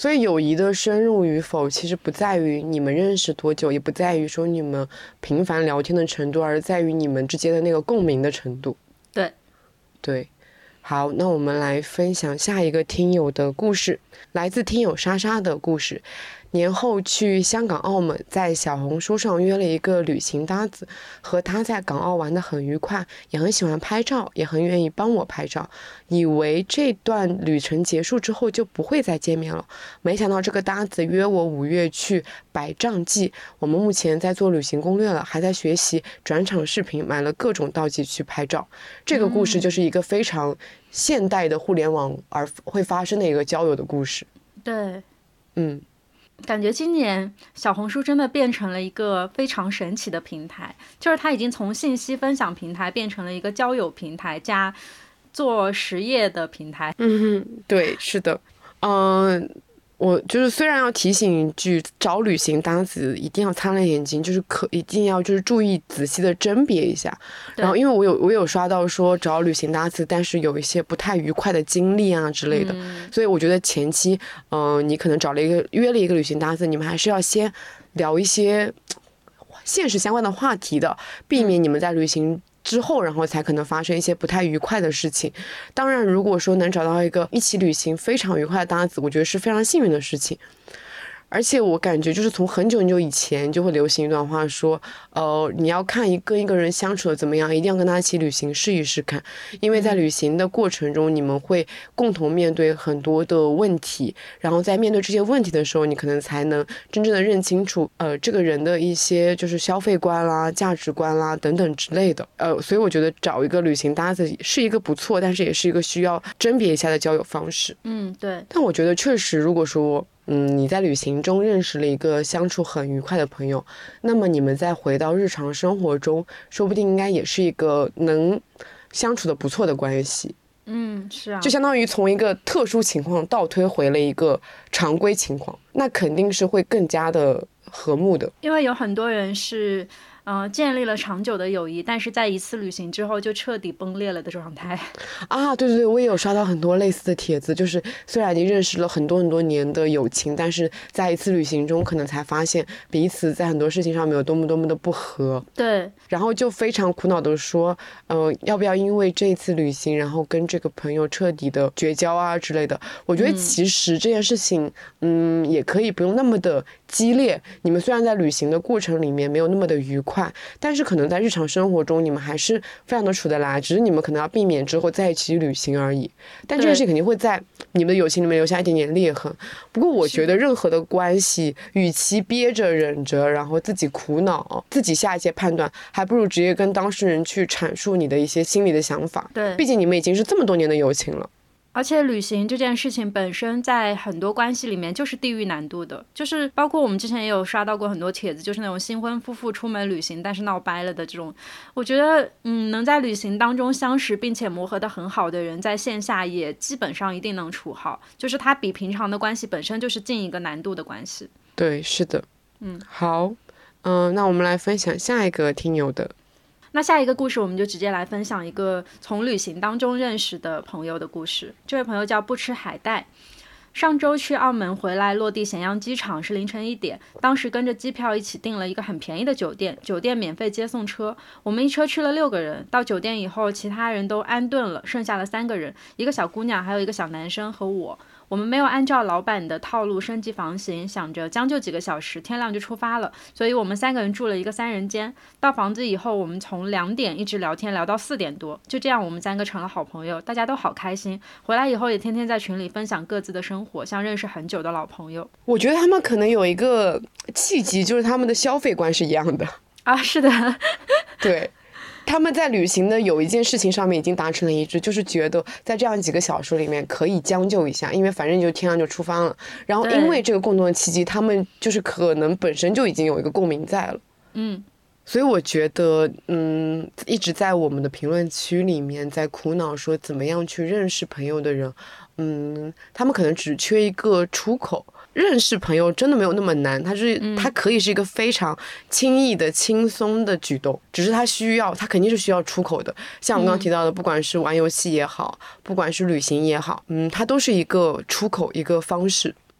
所以友谊的深入与否，其实不在于你们认识多久，也不在于说你们频繁聊天的程度，而在于你们之间的那个共鸣的程度。
对，
对。好，那我们来分享下一个听友的故事，来自听友莎莎的故事。年后去香港澳门，在小红书上约了一个旅行搭子，和他在港澳玩得很愉快，也很喜欢拍照，也很愿意帮我拍照，以为这段旅程结束之后就不会再见面了，没想到这个搭子约我五月去百丈记，我们目前在做旅行攻略了，还在学习转场视频，买了各种道具去拍照。这个故事就是一个非常现代的互联网而会发生的一个交友的故事。
对，
嗯。
感觉今年小红书真的变成了一个非常神奇的平台，就是它已经从信息分享平台变成了一个交友平台加做实业的平台。
嗯哼，对，是的。嗯、呃，我就是虽然要提醒一句，找旅行搭子一定要擦亮眼睛，就是可一定要就是注意仔细的甄别一下。然后因为我有我有刷到说找旅行搭子，但是有一些不太愉快的经历啊之类的，嗯、所以我觉得前期，嗯、呃，你可能找了一个约了一个旅行搭子，你们还是要先聊一些现实相关的话题的，避免你们在旅行之后，然后才可能发生一些不太愉快的事情。当然，如果说能找到一个一起旅行非常愉快的搭子，我觉得是非常幸运的事情。而且我感觉就是从很久很久以前就会流行一段话说，呃，你要看一跟一个人相处的怎么样，一定要跟他一起旅行试一试看，因为在旅行的过程中，你们会共同面对很多的问题，然后在面对这些问题的时候，你可能才能真正的认清楚，呃，这个人的一些就是消费观啦、价值观啦等等之类的。呃，所以我觉得找一个旅行搭子是一个不错，但是也是一个需要甄别一下的交友方式。
嗯，对。
但我觉得确实，如果说嗯，你在旅行中认识了一个相处很愉快的朋友，那么你们再回到日常生活中，说不定应该也是一个能相处的不错的关系。
嗯，是啊，
就相当于从一个特殊情况倒推回了一个常规情况，那肯定是会更加的和睦的。
因为有很多人是呃，建立了长久的友谊，但是在一次旅行之后就彻底崩裂了的状态。
啊，对对对，我也有刷到很多类似的帖子，就是虽然已经认识了很多很多年的友情，但是在一次旅行中可能才发现彼此在很多事情上面有多么多么的不合。
对，然
后就非常苦恼的说，呃，要不要因为这一次旅行，然后跟这个朋友彻底的绝交啊之类的。我觉得其实这件事情，嗯，嗯也可以不用那么的激烈。你们虽然在旅行的过程里面没有那么的愉快，但是可能在日常生活中你们还是非常的处得来，只是你们可能要避免之后在一起旅行而已。但这件事情肯定会在你们的友情里面留下一点点裂痕。不过我觉得任何的关系，与其憋着忍着，然后自己苦恼，自己下一些判断，还不如直接跟当事人去阐述你的一些心里的想法。
对，
毕竟你们已经是这么多年的友情了。
而且旅行这件事情本身在很多关系里面就是地域难度的，就是包括我们之前也有刷到过很多帖子，就是那种新婚夫妇出门旅行但是闹掰了的这种。我觉得嗯，能在旅行当中相识并且磨合得很好的人，在线下也基本上一定能处好，就是它比平常的关系本身就是进一个难度的关系。
对，是的。
嗯，
好，嗯、呃，那我们来分享下一个听友的。
那下一个故事我们就直接来分享一个从旅行当中认识的朋友的故事。这位朋友叫不吃海带，上周去澳门回来，落地咸阳机场是凌晨一点，当时跟着机票一起订了一个很便宜的酒店，酒店免费接送车，我们一车去了六个人。到酒店以后，其他人都安顿了，剩下了三个人，一个小姑娘，还有一个小男生和我。我们没有按照老板的套路升级房型，想着将就几个小时，天亮就出发了，所以我们三个人住了一个三人间。到房子以后，我们从两点一直聊天聊到四点多，就这样我们三个成了好朋友，大家都好开心。回来以后也天天在群里分享各自的生活，像认识很久的老朋友。
我觉得他们可能有一个契机，就是他们的消费观是一样的
啊，是的，
对。他们在旅行的有一件事情上面已经达成了一致，就是觉得在这样几个小时里面可以将就一下，因为反正就天亮就出发了。然后因为这个共同的契机，他们就是可能本身就已经有一个共鸣在了。
嗯，
所以我觉得，嗯，一直在我们的评论区里面在苦恼说怎么样去认识朋友的人，嗯，他们可能只缺一个出口。认识朋友真的没有那么难，它是它可以是一个非常轻易的轻松的举动，只是它需要它肯定是需要出口的。像我刚刚提到的，不管是玩游戏也好，不管是旅行也好，嗯，它都是一个出口，一个方式。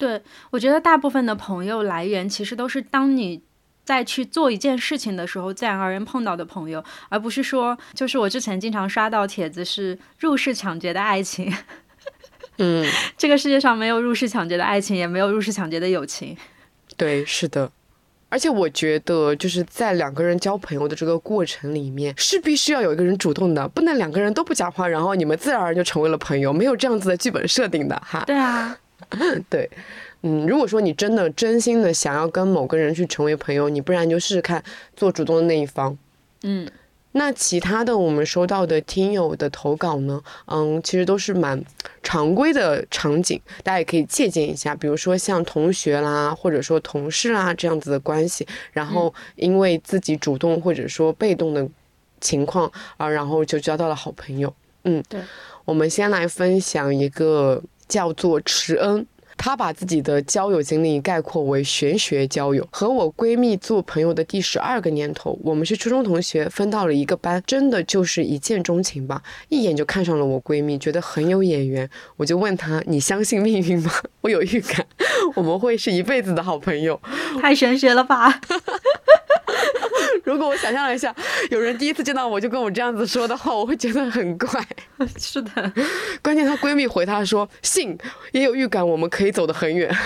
对，我觉得大部分的朋友来源其实都是当你在去做一件事情的时候自然而然碰到的朋友，而不是说就是我之前经常刷到帖子是入室抢劫的爱情。
嗯，
这个世界上没有入室抢劫的爱情，也没有入室抢劫的友情。
对，是的。而且我觉得就是在两个人交朋友的这个过程里面，势必是要有一个人主动的，不能两个人都不讲话，然后你们自然而然就成为了朋友，没有这样子的剧本设定的哈。
对啊，
对，嗯，如果说你真的真心的想要跟某个人去成为朋友，你不然就试试看做主动的那一方。
嗯。
那其他的我们收到的听友的投稿呢，嗯，其实都是蛮常规的场景，大家也可以借鉴一下，比如说像同学啦，或者说同事啦这样子的关系，然后因为自己主动或者说被动的情况啊，然后就交到了好朋友。嗯，
对，
我们先来分享一个叫做池恩。她把自己的交友经历概括为玄学交友。和我闺蜜做朋友的第十二个年头，我们是初中同学，分到了一个班，真的就是一见钟情吧，一眼就看上了我闺蜜，觉得很有眼缘。我就问她，你相信命运吗？我有预感我们会是一辈子的好朋友。
太玄学了吧
如果我想象了一下，有人第一次见到我就跟我这样子说的话，我会觉得很怪。
是的，
关键她闺蜜回她说，信，也有预感我们可以走得很远。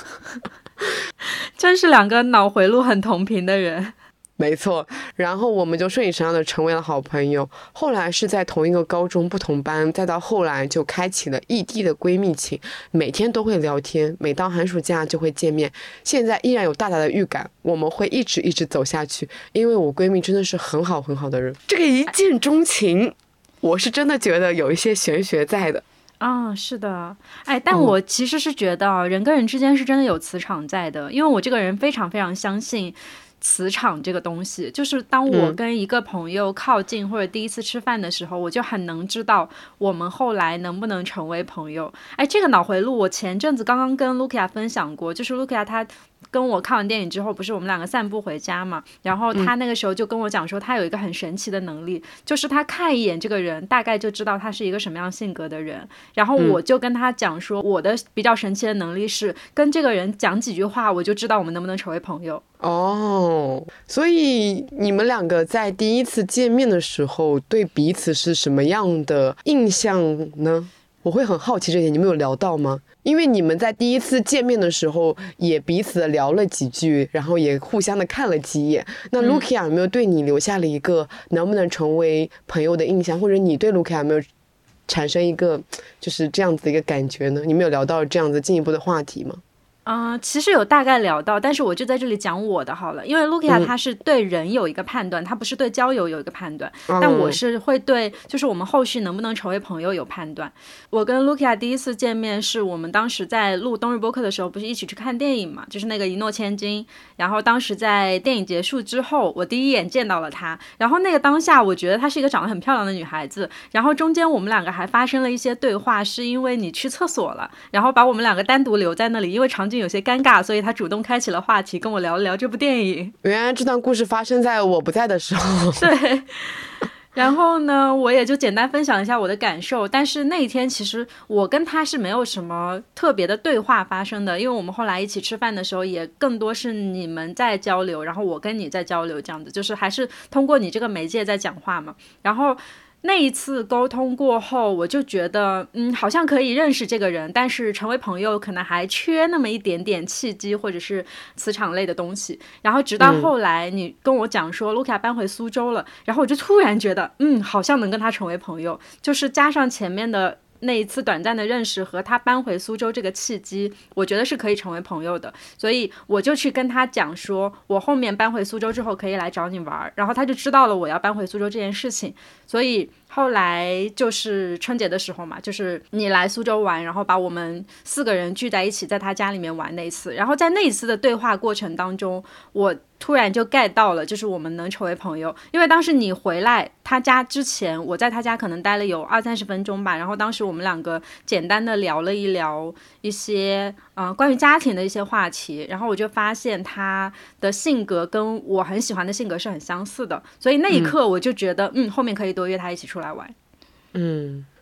真是两个脑回路很同频的人。
没错，然后我们就顺理成章的成为了好朋友。后来是在同一个高中不同班，再到后来就开启了异地的闺蜜情，每天都会聊天，每到寒暑假就会见面。现在依然有大大的预感，我们会一直一直走下去，因为我闺蜜真的是很好很好的人。这个一见钟情，我是真的觉得有一些玄学在的。
啊、哦，是的，哎，但我其实是觉得人跟人之间是真的有磁场在的，因为我这个人非常非常相信磁场这个东西，就是当我跟一个朋友靠近或者第一次吃饭的时候、嗯、我就很能知道我们后来能不能成为朋友。哎，这个脑回路我前阵子刚刚跟 Lukia 分享过，就是 Lukia 他跟我看完电影之后，不是我们两个散步回家嘛，然后他那个时候就跟我讲说他有一个很神奇的能力、嗯、就是他看一眼这个人大概就知道他是一个什么样性格的人，然后我就跟他讲说我的比较神奇的能力是跟这个人讲几句话我就知道我们能不能成为朋友。
哦，所以你们两个在第一次见面的时候对彼此是什么样的印象呢？我会很好奇这点，你们有聊到吗？因为你们在第一次见面的时候也彼此聊了几句，然后也互相的看了几眼。那 Lukia 有没有对你留下了一个能不能成为朋友的印象，或者你对 Lukia 有没有产生一个就是这样子的一个感觉呢？你们有聊到这样子进一步的话题吗？
嗯、呃，其实有大概聊到，但是我就在这里讲我的好了，因为 Lukia 他是对人有一个判断、嗯、他不是对交友有一个判断、嗯、但我是会对就是我们后续能不能成为朋友有判断。我跟 Lukia 第一次见面是我们当时在录冬日播客的时候不是一起去看电影嘛，就是那个一诺千金，然后当时在电影结束之后我第一眼见到了她，然后那个当下我觉得她是一个长得很漂亮的女孩子，然后中间我们两个还发生了一些对话，是因为你去厕所了，然后把我们两个单独留在那里，因为场景有些尴尬，所以他主动开启了话题跟我聊了聊这部电影。
原来这段故事发生在我不在的时候。
对，然后呢我也就简单分享一下我的感受，但是那一天其实我跟他是没有什么特别的对话发生的，因为我们后来一起吃饭的时候也更多是你们在交流，然后我跟你在交流，这样子就是还是通过你这个媒介在讲话嘛。然后那一次沟通过后我就觉得嗯，好像可以认识这个人，但是成为朋友可能还缺那么一点点契机或者是磁场类的东西。然后直到后来你跟我讲说 Lukia 搬回苏州了、嗯、然后我就突然觉得嗯，好像能跟他成为朋友，就是加上前面的那一次短暂的认识和他搬回苏州这个契机，我觉得是可以成为朋友的，所以我就去跟他讲说我后面搬回苏州之后可以来找你玩，然后他就知道了我要搬回苏州这件事情。所以后来就是春节的时候嘛，就是你来苏州玩，然后把我们四个人聚在一起在他家里面玩那一次，然后在那一次的对话过程当中我突然就 get 到了就是我们能成为朋友。因为当时你回来他家之前我在他家可能待了有二三十分钟吧，然后当时我们两个简单的聊了一聊一些呃关于家庭的一些话题，然后我就发现他的性格跟我很喜欢的性格是很相似的，所以那一刻我就觉得 嗯, 嗯后面可以多约他一起出来玩。
嗯，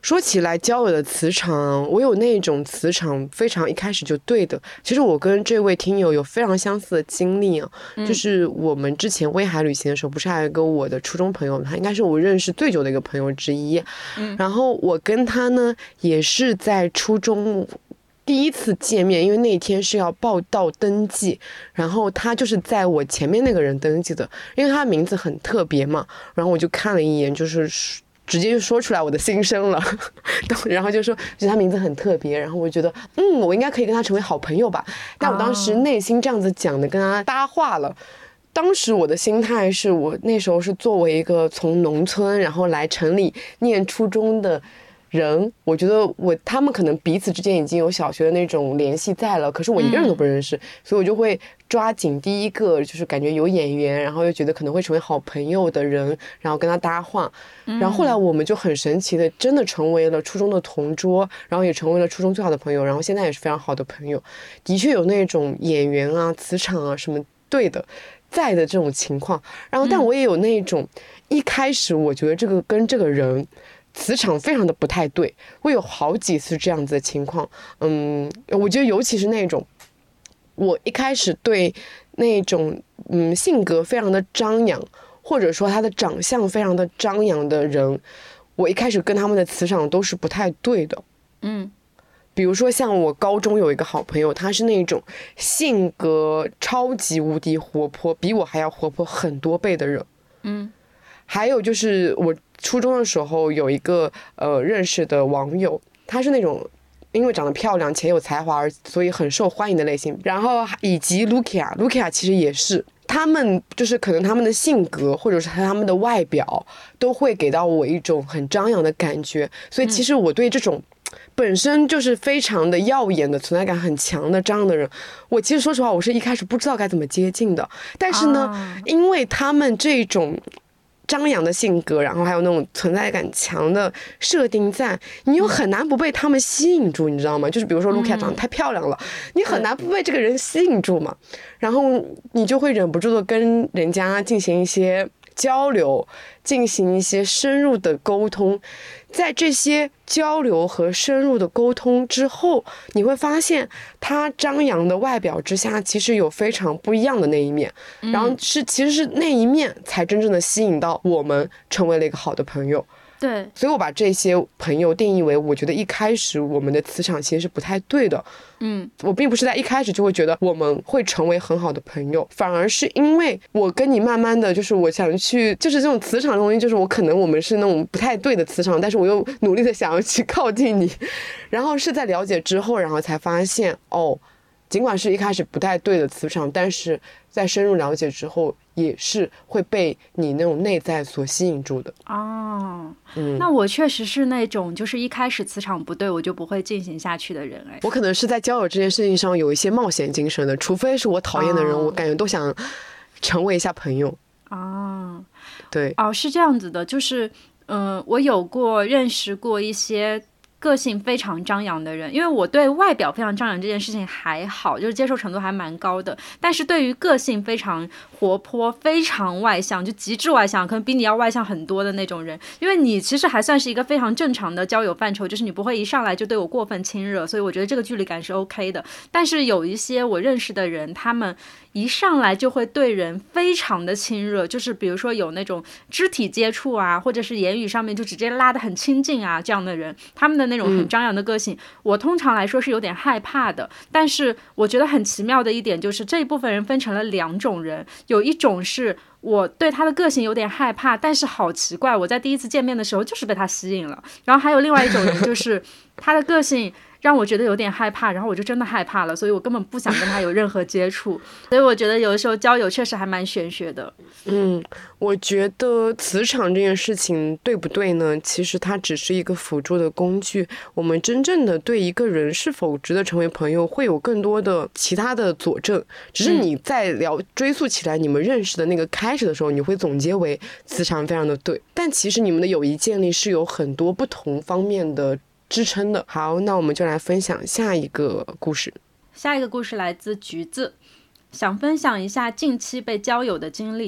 说起来交友的磁场，我有那种磁场非常一开始就对的。其实我跟这位听友有非常相似的经历啊，嗯、就是我们之前威海旅行的时候，不是还有一个我的初中朋友，他应该是我认识最久的一个朋友之一。嗯、然后我跟他呢也是在初中第一次见面，因为那天是要报到登记，然后他就是在我前面那个人登记的，因为他名字很特别嘛，然后我就看了一眼，就是直接就说出来我的心声了，然后就说觉得他名字很特别，然后我觉得嗯，我应该可以跟他成为好朋友吧。但我当时内心这样子讲的，跟他搭话了。当时我的心态是我那时候是作为一个从农村然后来城里念初中的人，我觉得我他们可能彼此之间已经有小学的那种联系在了，可是我一个人都不认识，嗯、所以我就会抓紧第一个就是感觉有眼缘，然后又觉得可能会成为好朋友的人，然后跟他搭话。然后后来我们就很神奇的真的成为了初中的同桌，然后也成为了初中最好的朋友，然后现在也是非常好的朋友。的确有那种眼缘啊、磁场啊什么对的在的这种情况。然后但我也有那种一开始我觉得这个跟这个人磁场非常的不太对，我有好几次这样子的情况。嗯，我觉得尤其是那种我一开始对那种嗯性格非常的张扬，或者说他的长相非常的张扬的人，我一开始跟他们的磁场都是不太对的。嗯，比如说像我高中有一个好朋友，他是那种性格超级无敌活泼，比我还要活泼很多倍的人。嗯，还有就是我初中的时候有一个呃认识的网友，他是那种因为长得漂亮且有才华，所以很受欢迎的类型。然后以及 Lukia Lukia 其实也是，他们就是可能他们的性格或者是他们的外表都会给到我一种很张扬的感觉，所以其实我对这种本身就是非常的耀眼的存在感很强的这样的人，我其实说实话我是一开始不知道该怎么接近的。但是呢、啊、因为他们这种张扬的性格，然后还有那种存在感强的设定在，你又很难不被他们吸引住，你知道吗？就是比如说 Lukia 长得太漂亮了、嗯、你很难不被这个人吸引住嘛，然后你就会忍不住的跟人家进行一些交流，进行一些深入的沟通。在这些交流和深入的沟通之后，你会发现他张扬的外表之下其实有非常不一样的那一面、嗯、然后是其实是那一面才真正的吸引到我们成为了一个好的朋友。对，所以我把这些朋友定义为我觉得一开始我们的磁场其实是不太对的。嗯，我并不是在一开始就会觉得我们会成为很好的朋友，反而是因为我跟你慢慢的就是我想去就是这种磁场的东西，就是我可能我们是那种不太对的磁场，但是我又努力的想要去靠近你，然后是在了解之后然后才发现哦，尽管是一开始不太对的磁场，但是在深入了解之后也是会被你那种内在所吸引住的。
哦，嗯，那我确实是那种就是一开始磁场不对我就不会进行下去的人。哎，
我可能是在交友这件事情上有一些冒险精神的，除非是我讨厌的人、哦、我感觉都想成为一下朋友。
哦，
对，
哦，是这样子的，就是嗯、呃，我有过认识过一些个性非常张扬的人，因为我对外表非常张扬这件事情还好，就是接受程度还蛮高的，但是对于个性非常活泼非常外向，就极致外向，可能比你要外向很多的那种人，因为你其实还算是一个非常正常的交友范畴，就是你不会一上来就对我过分亲热，所以我觉得这个距离感是 OK 的。但是有一些我认识的人，他们一上来就会对人非常的亲热，就是比如说有那种肢体接触啊，或者是言语上面就直接拉得很亲近啊，这样的人，他们的那种很张扬的个性、嗯、我通常来说是有点害怕的。但是我觉得很奇妙的一点就是这一部分人分成了两种人，有一种是我对他的个性有点害怕，但是好奇怪，我在第一次见面的时候就是被他吸引了。然后还有另外一种人就是他的个性让我觉得有点害怕，然后我就真的害怕了，所以我根本不想跟他有任何接触。所以我觉得有的时候交友确实还蛮玄学的。
嗯，我觉得磁场这件事情对不对呢？其实它只是一个辅助的工具，我们真正的对一个人是否值得成为朋友会有更多的其他的佐证，只是你在聊追溯起来你们认识的那个开始的时候，你会总结为磁场非常的对，但其实你们的友谊建立是有很多不同方面的支撑的。好，那我们就来分享下一个故事。
下一个故事来自橘子，想分享一下近期被交友的经历。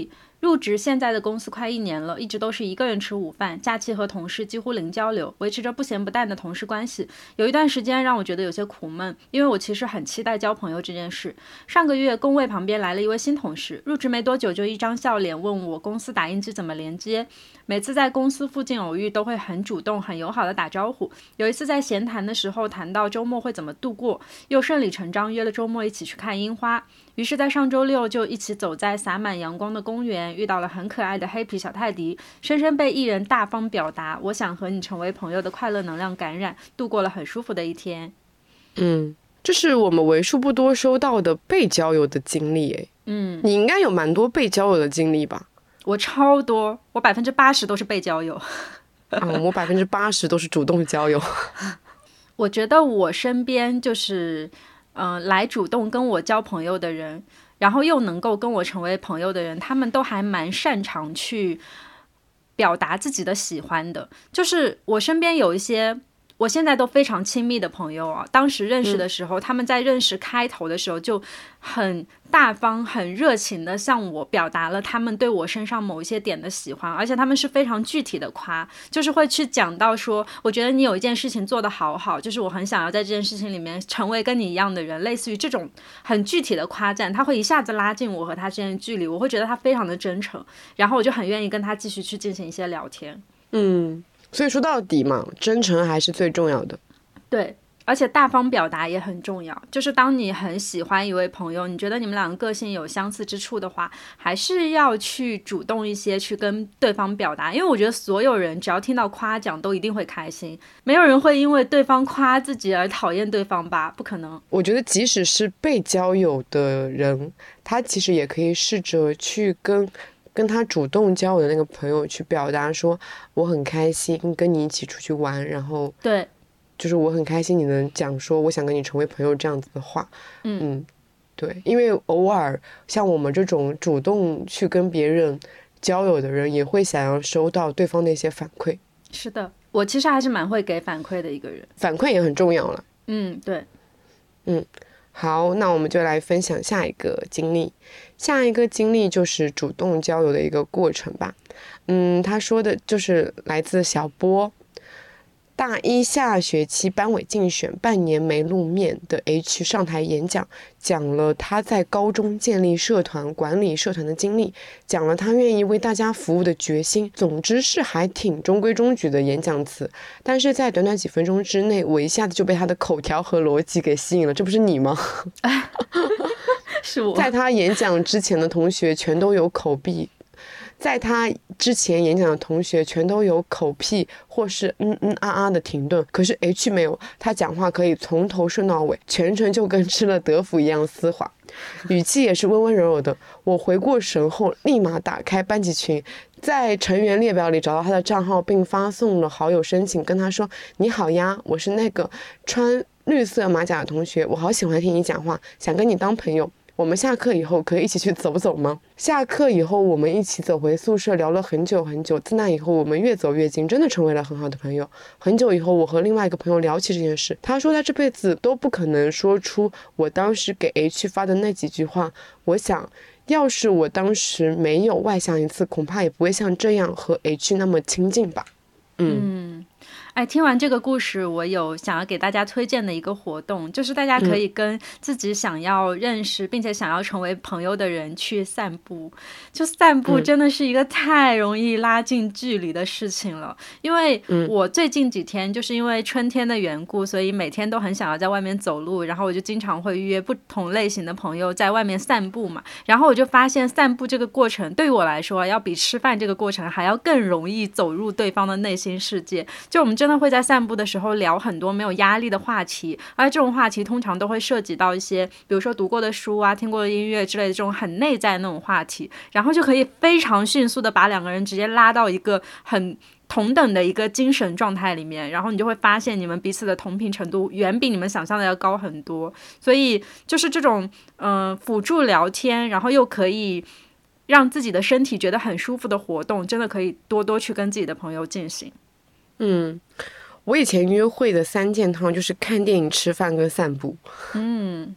入职现在的公司快一年了，一直都是一个人吃午饭，假期和同事几乎零交流，维持着不咸不淡的同事关系。有一段时间让我觉得有些苦闷，因为我其实很期待交朋友这件事。上个月工位旁边来了一位新同事，入职没多久就一张笑脸问我公司打印机怎么连接，每次在公司附近偶遇都会很主动很友好的打招呼。有一次在闲谈的时候谈到周末会怎么度过，又顺理成章约了周末一起去看樱花。于是在上周六就一起走在洒满阳光的公园，遇到了很可爱的黑皮小泰迪，深深被艺人大方表达我想和你成为朋友的快乐能量感染，度过了很舒服的一天。
嗯，这是我们为数不多收到的被交友的经历诶。
嗯，
你应该有蛮多被交友的经历吧？我
超多，我百分之八十都是被交友。
嗯，我百分之八十都是主动交友。
我觉得我身边就是嗯、呃，来主动跟我交朋友的人，然后又能够跟我成为朋友的人，他们都还蛮擅长去表达自己的喜欢的。就是我身边有一些我现在都非常亲密的朋友啊，当时认识的时候、嗯、他们在认识开头的时候就很大方很热情的向我表达了他们对我身上某一些点的喜欢，而且他们是非常具体的夸，就是会去讲到说我觉得你有一件事情做得好好，就是我很想要在这件事情里面成为跟你一样的人，类似于这种很具体的夸赞，他会一下子拉近我和他之间的距离，我会觉得他非常的真诚，然后我就很愿意跟他继续去进行一些聊天。
嗯，所以说到底嘛，真诚还是最重要的。
对，而且大方表达也很重要，就是当你很喜欢一位朋友，你觉得你们两个个性有相似之处的话，还是要去主动一些去跟对方表达，因为我觉得所有人只要听到夸奖都一定会开心，没有人会因为对方夸自己而讨厌对方吧，不可能。
我觉得即使是被交友的人，他其实也可以试着去跟跟他主动交友的那个朋友去表达说我很开心跟你一起出去玩，然后
对，
就是我很开心你能讲说我想跟你成为朋友这样子的话。 嗯, 嗯对，因为偶尔像我们这种主动去跟别人交友的人也会想要收到对方的一些反馈。
是的，我其实还是蛮会给反馈的一个人，
反馈也很重要了。
嗯，对。
嗯，好，那我们就来分享下一个经历。下一个经历就是主动交友的一个过程吧。嗯，他说的就是来自小波。大一下学期班委竞选，半年没露面的 H 上台演讲，讲了他在高中建立社团、管理社团的经历，讲了他愿意为大家服务的决心。总之是还挺中规中矩的演讲词，但是在短短几分钟之内，我一下子就被他的口条和逻辑给吸引了。这不是你吗？
是我。
在他演讲之前的同学全都有口闭。在他之前演讲的同学全都有口癖或是嗯嗯啊啊的停顿，可是 H 没有，他讲话可以从头顺到尾，全程就跟吃了德芙一样丝滑，语气也是温温柔柔的。我回过神后立马打开班级群，在成员列表里找到他的账号，并发送了好友申请，跟他说你好呀，我是那个穿绿色马甲的同学，我好喜欢听你讲话，想跟你当朋友，我们下课以后可以一起去走走吗？下课以后我们一起走回宿舍，聊了很久很久，自那以后我们越走越近，真的成为了很好的朋友。很久以后我和另外一个朋友聊起这件事，他说他这辈子都不可能说出我当时给 H 发的那几句话。我想要是我当时没有外向一次，恐怕也不会像这样和 H 那么亲近吧。嗯
嗯，哎，听完这个故事，我有想要给大家推荐的一个活动，就是大家可以跟自己想要认识并且想要成为朋友的人去散步。就散步真的是一个太容易拉近距离的事情了，因为我最近几天就是因为春天的缘故，所以每天都很想要在外面走路，然后我就经常会约不同类型的朋友在外面散步嘛。然后我就发现散步这个过程对于我来说，要比吃饭这个过程还要更容易走入对方的内心世界。就我们真的会在散步的时候聊很多没有压力的话题，而这种话题通常都会涉及到一些比如说读过的书啊、听过的音乐之类的这种很内在的那种话题，然后就可以非常迅速的把两个人直接拉到一个很同等的一个精神状态里面，然后你就会发现你们彼此的同频程度远比你们想象的要高很多。所以就是这种呃辅助聊天，然后又可以让自己的身体觉得很舒服的活动，真的可以多多去跟自己的朋友进行。
嗯，我以前约会的三件套就是看电影、吃饭跟散步。
嗯，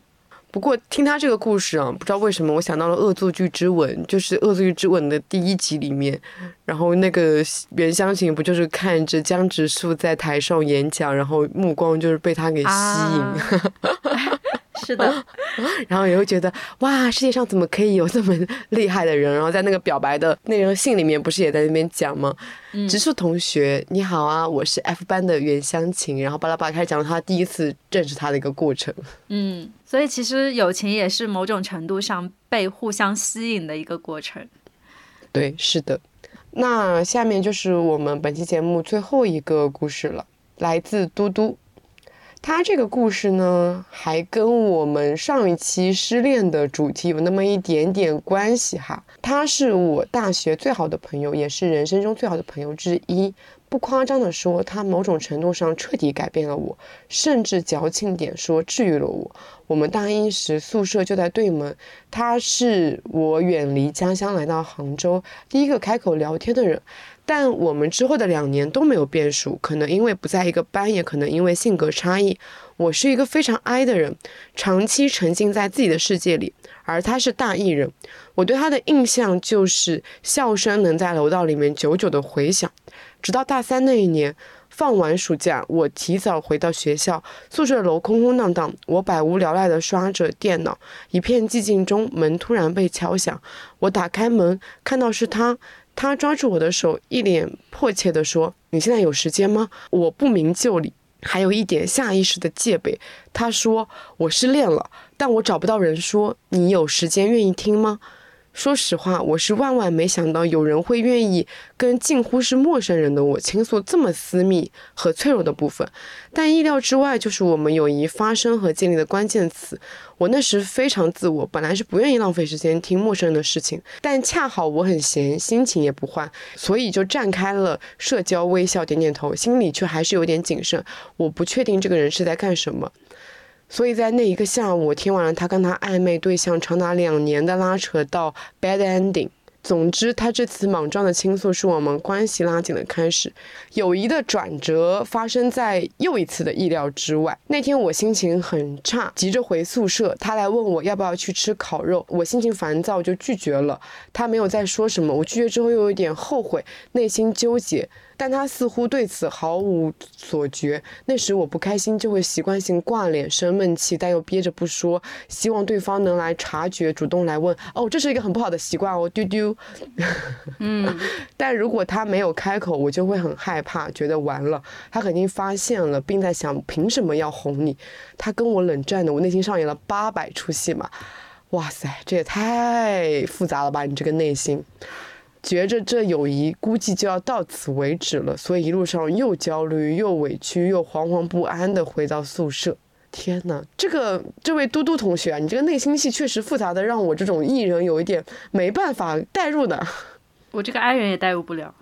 不过听他这个故事啊，不知道为什么我想到了《恶作剧之吻》，就是《恶作剧之吻》的第一集里面，然后那个袁湘琴不就是看着江直树在台上演讲，然后目光就是被他给吸引。啊
是的，
然后也会觉得哇，世界上怎么可以有这么厉害的人？然后在那个表白的那封信里面，不是也在那边讲吗？嗯、直树同学你好啊，我是 F 班的袁湘琴，然后巴拉巴拉开始讲他第一次认识他的一个过程。
嗯，所以其实友情也是某种程度上被互相吸引的一个过程。
对，是的。那下面就是我们本期节目最后一个故事了，来自嘟嘟。他这个故事呢，还跟我们上一期失恋的主题有那么一点点关系哈。他是我大学最好的朋友，也是人生中最好的朋友之一。不夸张的说，他某种程度上彻底改变了我，甚至矫情点说治愈了我。我们大一时宿舍就在对门，他是我远离家乡来到杭州第一个开口聊天的人。但我们之后的两年都没有变熟，可能因为不在一个班，也可能因为性格差异。我是一个非常 I 的人，长期沉浸在自己的世界里，而他是大艺人。我对他的印象就是笑声能在楼道里面久久的回响。直到大三那一年，放完暑假，我提早回到学校，宿舍楼空空荡荡，我百无聊赖地刷着电脑，一片寂静中，门突然被敲响。我打开门，看到是他。他抓住我的手，一脸迫切地说：“你现在有时间吗？”我不明就里，还有一点下意识的戒备。他说：“我失恋了，但我找不到人说，你有时间愿意听吗？”说实话，我是万万没想到有人会愿意跟近乎是陌生人的我倾诉这么私密和脆弱的部分。但意料之外就是我们友谊发生和建立的关键词。我那时非常自我，本来是不愿意浪费时间听陌生人的事情，但恰好我很闲，心情也不坏，所以就绽开了社交微笑，点点头，心里却还是有点谨慎。我不确定这个人是在干什么。所以在那一个下午，我听完了他跟他暧昧对象长达两年的拉扯到 bad ending。总之，他这次莽撞的倾诉是我们关系拉紧的开始。友谊的转折发生在又一次的意料之外。那天我心情很差，急着回宿舍，他来问我要不要去吃烤肉，我心情烦躁就拒绝了。他没有再说什么，我拒绝之后又有点后悔，内心纠结。但他似乎对此毫无所觉。那时我不开心就会习惯性挂脸生闷气，但又憋着不说，希望对方能来察觉，主动来问。哦，这是一个很不好的习惯哦，丢丢。嗯，但如果他没有开口，我就会很害怕，觉得完了，他肯定发现了，并在想凭什么要哄你。他跟我冷战的，我内心上演了八百出戏码。哇塞，这也太复杂了吧，你这个内心。觉着这友谊估计就要到此为止了，所以一路上又焦虑又委屈又惶惶不安地回到宿舍。天哪，这个这位嘟嘟同学啊，你这个内心戏确实复杂的让我这种艺人有一点没办法代入的。
我这个爱人也代入不了。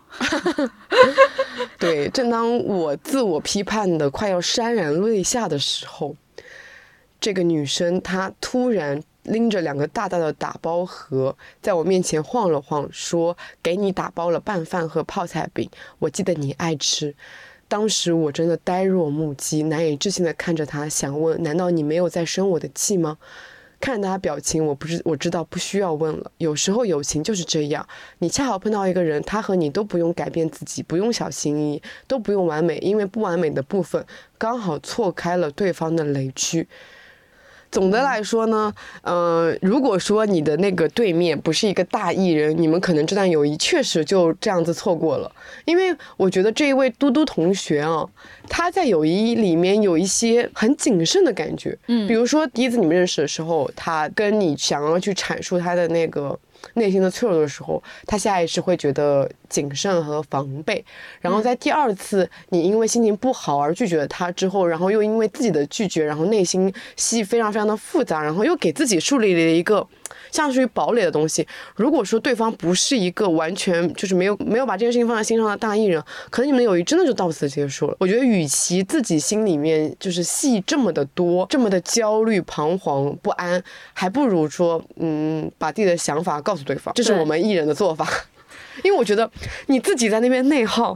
对，正当我自我批判的快要潸然泪下的时候，这个女生她突然拎着两个大大的打包盒在我面前晃了晃，说给你打包了拌饭和泡菜饼，我记得你爱吃。当时我真的呆若木鸡，难以置信地看着他，想问难道你没有在生我的气吗？看他表情，我不知我知道不需要问了。有时候友情就是这样，你恰好碰到一个人，他和你都不用改变自己，不用小心翼翼，都不用完美，因为不完美的部分刚好错开了对方的雷区。总的来说呢，呃，如果说你的那个对面不是一个大艺人，你们可能这段友谊确实就这样子错过了。因为我觉得这一位嘟嘟同学啊，他在友谊里面有一些很谨慎的感觉。嗯，比如说第一次你们认识的时候，他跟你想要去阐述他的那个内心的脆弱的时候，他下意识会觉得谨慎和防备。然后在第二次你因为心情不好而拒绝了他之后，然后又因为自己的拒绝，然后内心戏非常非常的复杂，然后又给自己树立了一个像是于堡垒的东西。如果说对方不是一个完全就是没有没有把这件事情放在心上的大艺人，可能你们的友谊真的就到此结束了。我觉得与其自己心里面就是戏这么的多，这么的焦虑彷徨不安，还不如说嗯把自己的想法告诉对方，这是我们艺人的做法。因为我觉得你自己在那边内耗，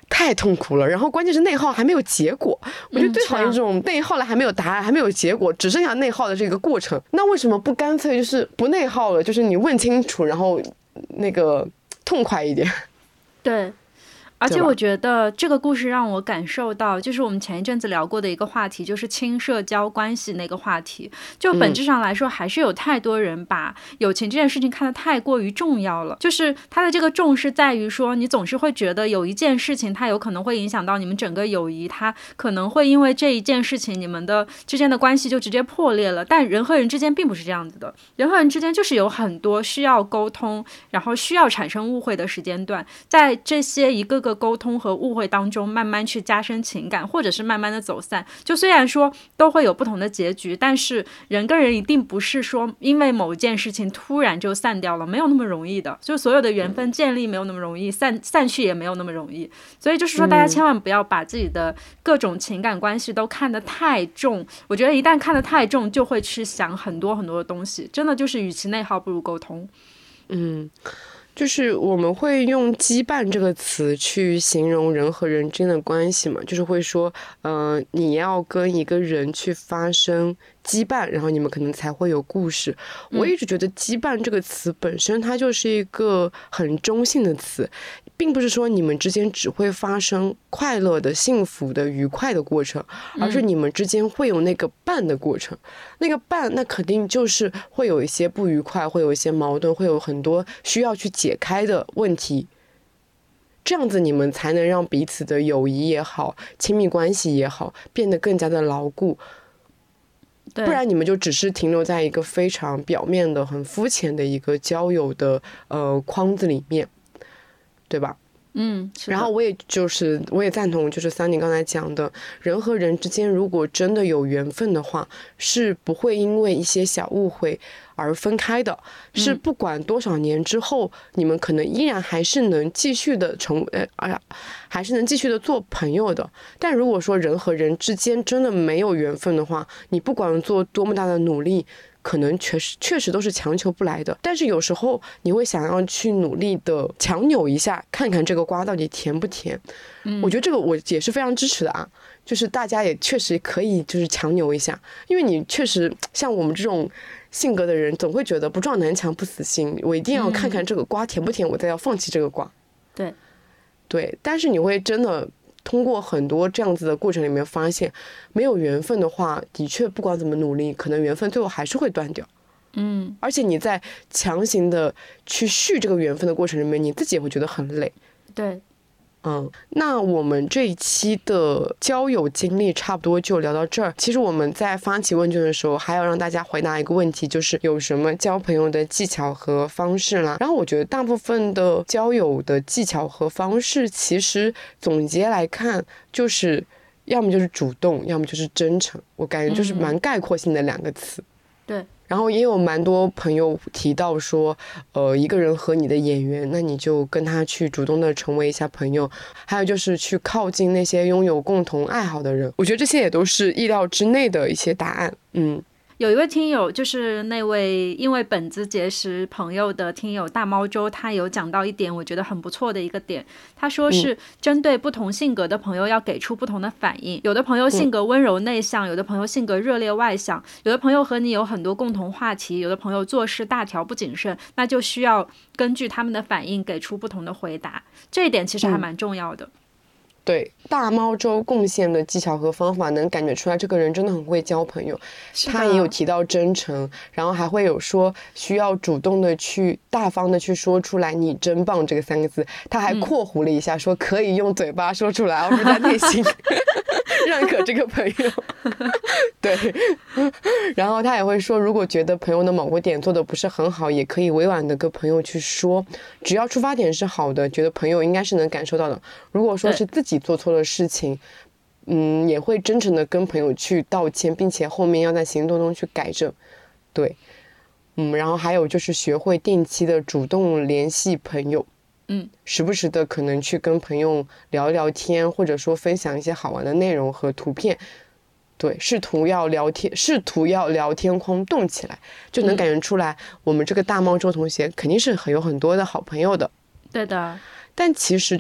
太痛苦了。然后关键是内耗还没有结果，我觉得最讨厌这种内耗了还没有答案，还没有结果，只剩下内耗的这个过程。那为什么不干脆就是不内耗了？就是你问清楚，然后那个痛快一点。
对。而且我觉得这个故事让我感受到，就是我们前一阵子聊过的一个话题，就是轻社交关系那个话题。就本质上来说，还是有太多人把友情这件事情看得太过于重要了。就是它的这个重视在于说，你总是会觉得有一件事情它有可能会影响到你们整个友谊，它可能会因为这一件事情你们的之间的关系就直接破裂了。但人和人之间并不是这样子的，人和人之间就是有很多需要沟通，然后需要产生误会的时间段，在这些一个个沟通和误会当中慢慢去加深情感，或者是慢慢的走散。就虽然说都会有不同的结局，但是人跟人一定不是说因为某一件事情突然就散掉了，没有那么容易的。就所有的缘分建立没有那么容易，散散去也没有那么容易。所以就是说大家千万不要把自己的各种情感关系都看得太重，我觉得一旦看得太重就会去想很多很多的东西，真的就是与其内耗不如沟通。
嗯，就是我们会用羁绊这个词去形容人和人之间的关系嘛，就是会说呃，你要跟一个人去发生羁绊，然后你们可能才会有故事。我一直觉得羁绊这个词本身它就是一个很中性的词，并不是说你们之间只会发生快乐的、幸福的、愉快的过程，而是你们之间会有那个伴的过程。那个伴那肯定就是会有一些不愉快，会有一些矛盾，会有很多需要去解开的问题，这样子你们才能让彼此的友谊也好，亲密关系也好，变得更加的牢固。不然你们就只是停留在一个非常表面的、很肤浅的一个交友的呃框子里面，对吧？
嗯，
然后我也就是我也赞同，就是Sunny刚才讲的，人和人之间如果真的有缘分的话，是不会因为一些小误会而分开的，是不管多少年之后，你们可能依然还是能继续的成呃哎呀，还是能继续的做朋友的。但如果说人和人之间真的没有缘分的话，你不管做多么大的努力，可能确实确实都是强求不来的。但是有时候你会想要去努力的强扭一下，看看这个瓜到底甜不甜。嗯，我觉得这个我也是非常支持的啊，就是大家也确实可以就是强扭一下，因为你确实像我们这种性格的人，总会觉得不撞南墙不死心，我一定要看看这个瓜甜不甜，我再要放弃这个瓜。
对
对，但是你会真的通过很多这样子的过程里面发现，没有缘分的话，的确不管怎么努力，可能缘分最后还是会断掉。
嗯，
而且你在强行的去续这个缘分的过程里面，你自己也会觉得很累。
对。
嗯，那我们这一期的交友经历差不多就聊到这儿。其实我们在发起问卷的时候，还要让大家回答一个问题，就是有什么交朋友的技巧和方式啦。然后我觉得大部分的交友的技巧和方式，其实总结来看，就是要么就是主动，要么就是真诚。我感觉就是蛮概括性的两个词。
嗯，对。
然后也有蛮多朋友提到说，呃，一个人和你的眼缘，那你就跟他去主动的成为一下朋友。还有就是去靠近那些拥有共同爱好的人，我觉得这些也都是意料之内的一些答案。嗯。
有一位听友，就是那位因为本子结识朋友的听友大猫周，他有讲到一点我觉得很不错的一个点，他说是针对不同性格的朋友要给出不同的反应。有的朋友性格温柔内向，有的朋友性格热烈外向，有的朋友和你有很多共同话题，有的朋友做事大条不谨慎，那就需要根据他们的反应给出不同的回答。这一点其实还蛮重要的。嗯，
对，大猫周贡献的技巧和方法能感觉出来这个人真的很会交朋友。他也有提到真诚，然后还会有说需要主动的去大方的去说出来你真棒这个三个字，他还括弧了一下说可以用嘴巴说出来，而不是在内心认可这个朋友。对，然后他也会说如果觉得朋友的某个点做的不是很好，也可以委婉的跟朋友去说，只要出发点是好的，觉得朋友应该是能感受到的。如果说是自己做错了事情，嗯，也会真诚的跟朋友去道歉，并且后面要在行动中去改正。对，嗯，然后还有就是学会定期的主动联系朋友，
嗯，
时不时的可能去跟朋友聊聊天，或者说分享一些好玩的内容和图片。对，试图要聊天，试图要聊天框动起来，就能感觉出来，我们这个大猫周同学肯定是很有很多的好朋友的。
对的，
但其实就是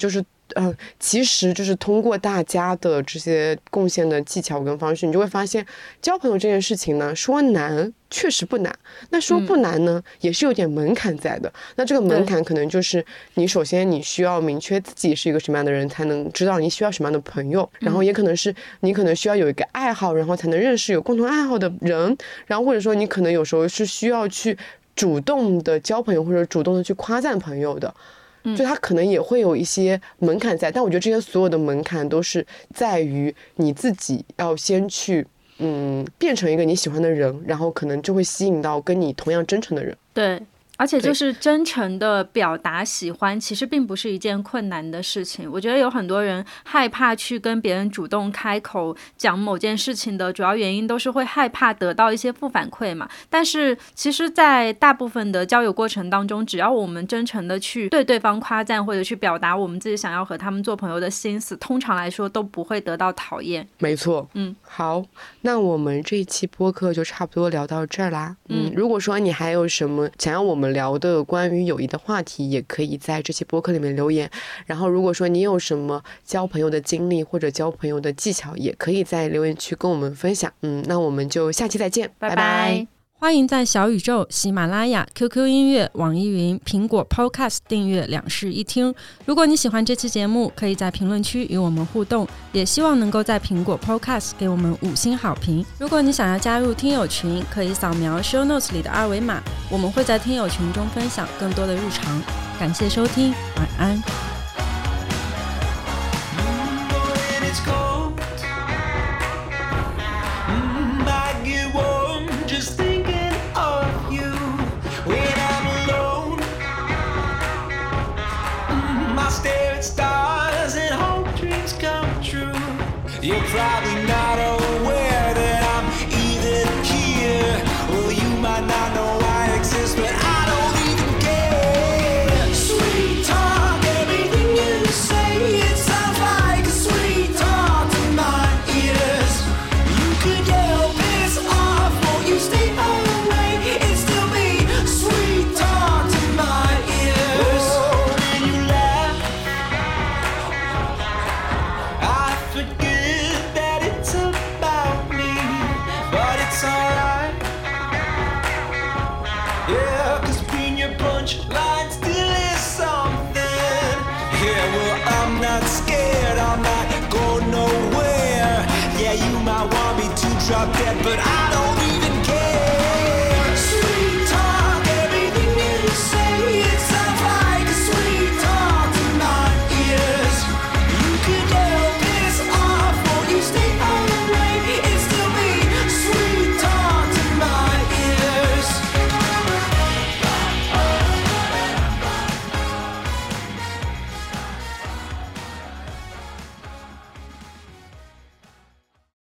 呃，其实就是通过大家的这些贡献的技巧跟方式，你就会发现交朋友这件事情呢，说难确实不难，那说不难呢、嗯、也是有点门槛在的。那这个门槛可能就是你首先你需要明确自己是一个什么样的人，才能知道你需要什么样的朋友，然后也可能是你可能需要有一个爱好，然后才能认识有共同爱好的人，然后或者说你可能有时候是需要去主动的交朋友，或者主动的去夸赞朋友的，就他可能也会有一些门槛在，但我觉得这些所有的门槛都是在于你自己要先去嗯变成一个你喜欢的人，然后可能就会吸引到跟你同样真诚的人。
对，而且就是真诚的表达喜欢其实并不是一件困难的事情。我觉得有很多人害怕去跟别人主动开口讲某件事情的主要原因都是会害怕得到一些负反馈嘛。但是其实在大部分的交友过程当中，只要我们真诚的去对对方夸赞，或者去表达我们自己想要和他们做朋友的心思，通常来说都不会得到讨厌。
没错。嗯，好，那我们这一期播客就差不多聊到这儿啦。嗯，如果说你还有什么想要我们聊的关于友谊的话题，也可以在这期播客里面留言。然后如果说你有什么交朋友的经历或者交朋友的技巧，也可以在留言区跟我们分享。嗯，那我们就下期再见，拜拜。拜拜。
欢迎在小宇宙、喜马拉雅、Q Q 音乐、网易云、苹果 Podcast 订阅两室一厅。如果你喜欢这期节目，可以在评论区与我们互动，也希望能够在苹果 Podcast 给我们五星好评。如果你想要加入听友群，可以扫描 Show Notes 里的二维码，我们会在听友群中分享更多的日常。感谢收听，晚安。
You're probably not aware that I'm even here. Well, you might not know I exist, but I don't even care. Sweet talk, everything you say, it sounds like a sweet talk to my ears. You could yell piss off, won't you stay away? It's still me, sweet talk to my ears. Oh, when you laugh, I forget about me, but it's alright. Yeah, cause being your punchline still is something. Yeah, well, I'm not scared, I'm not going nowhere. Yeah, you might want me to drop dead, but I don't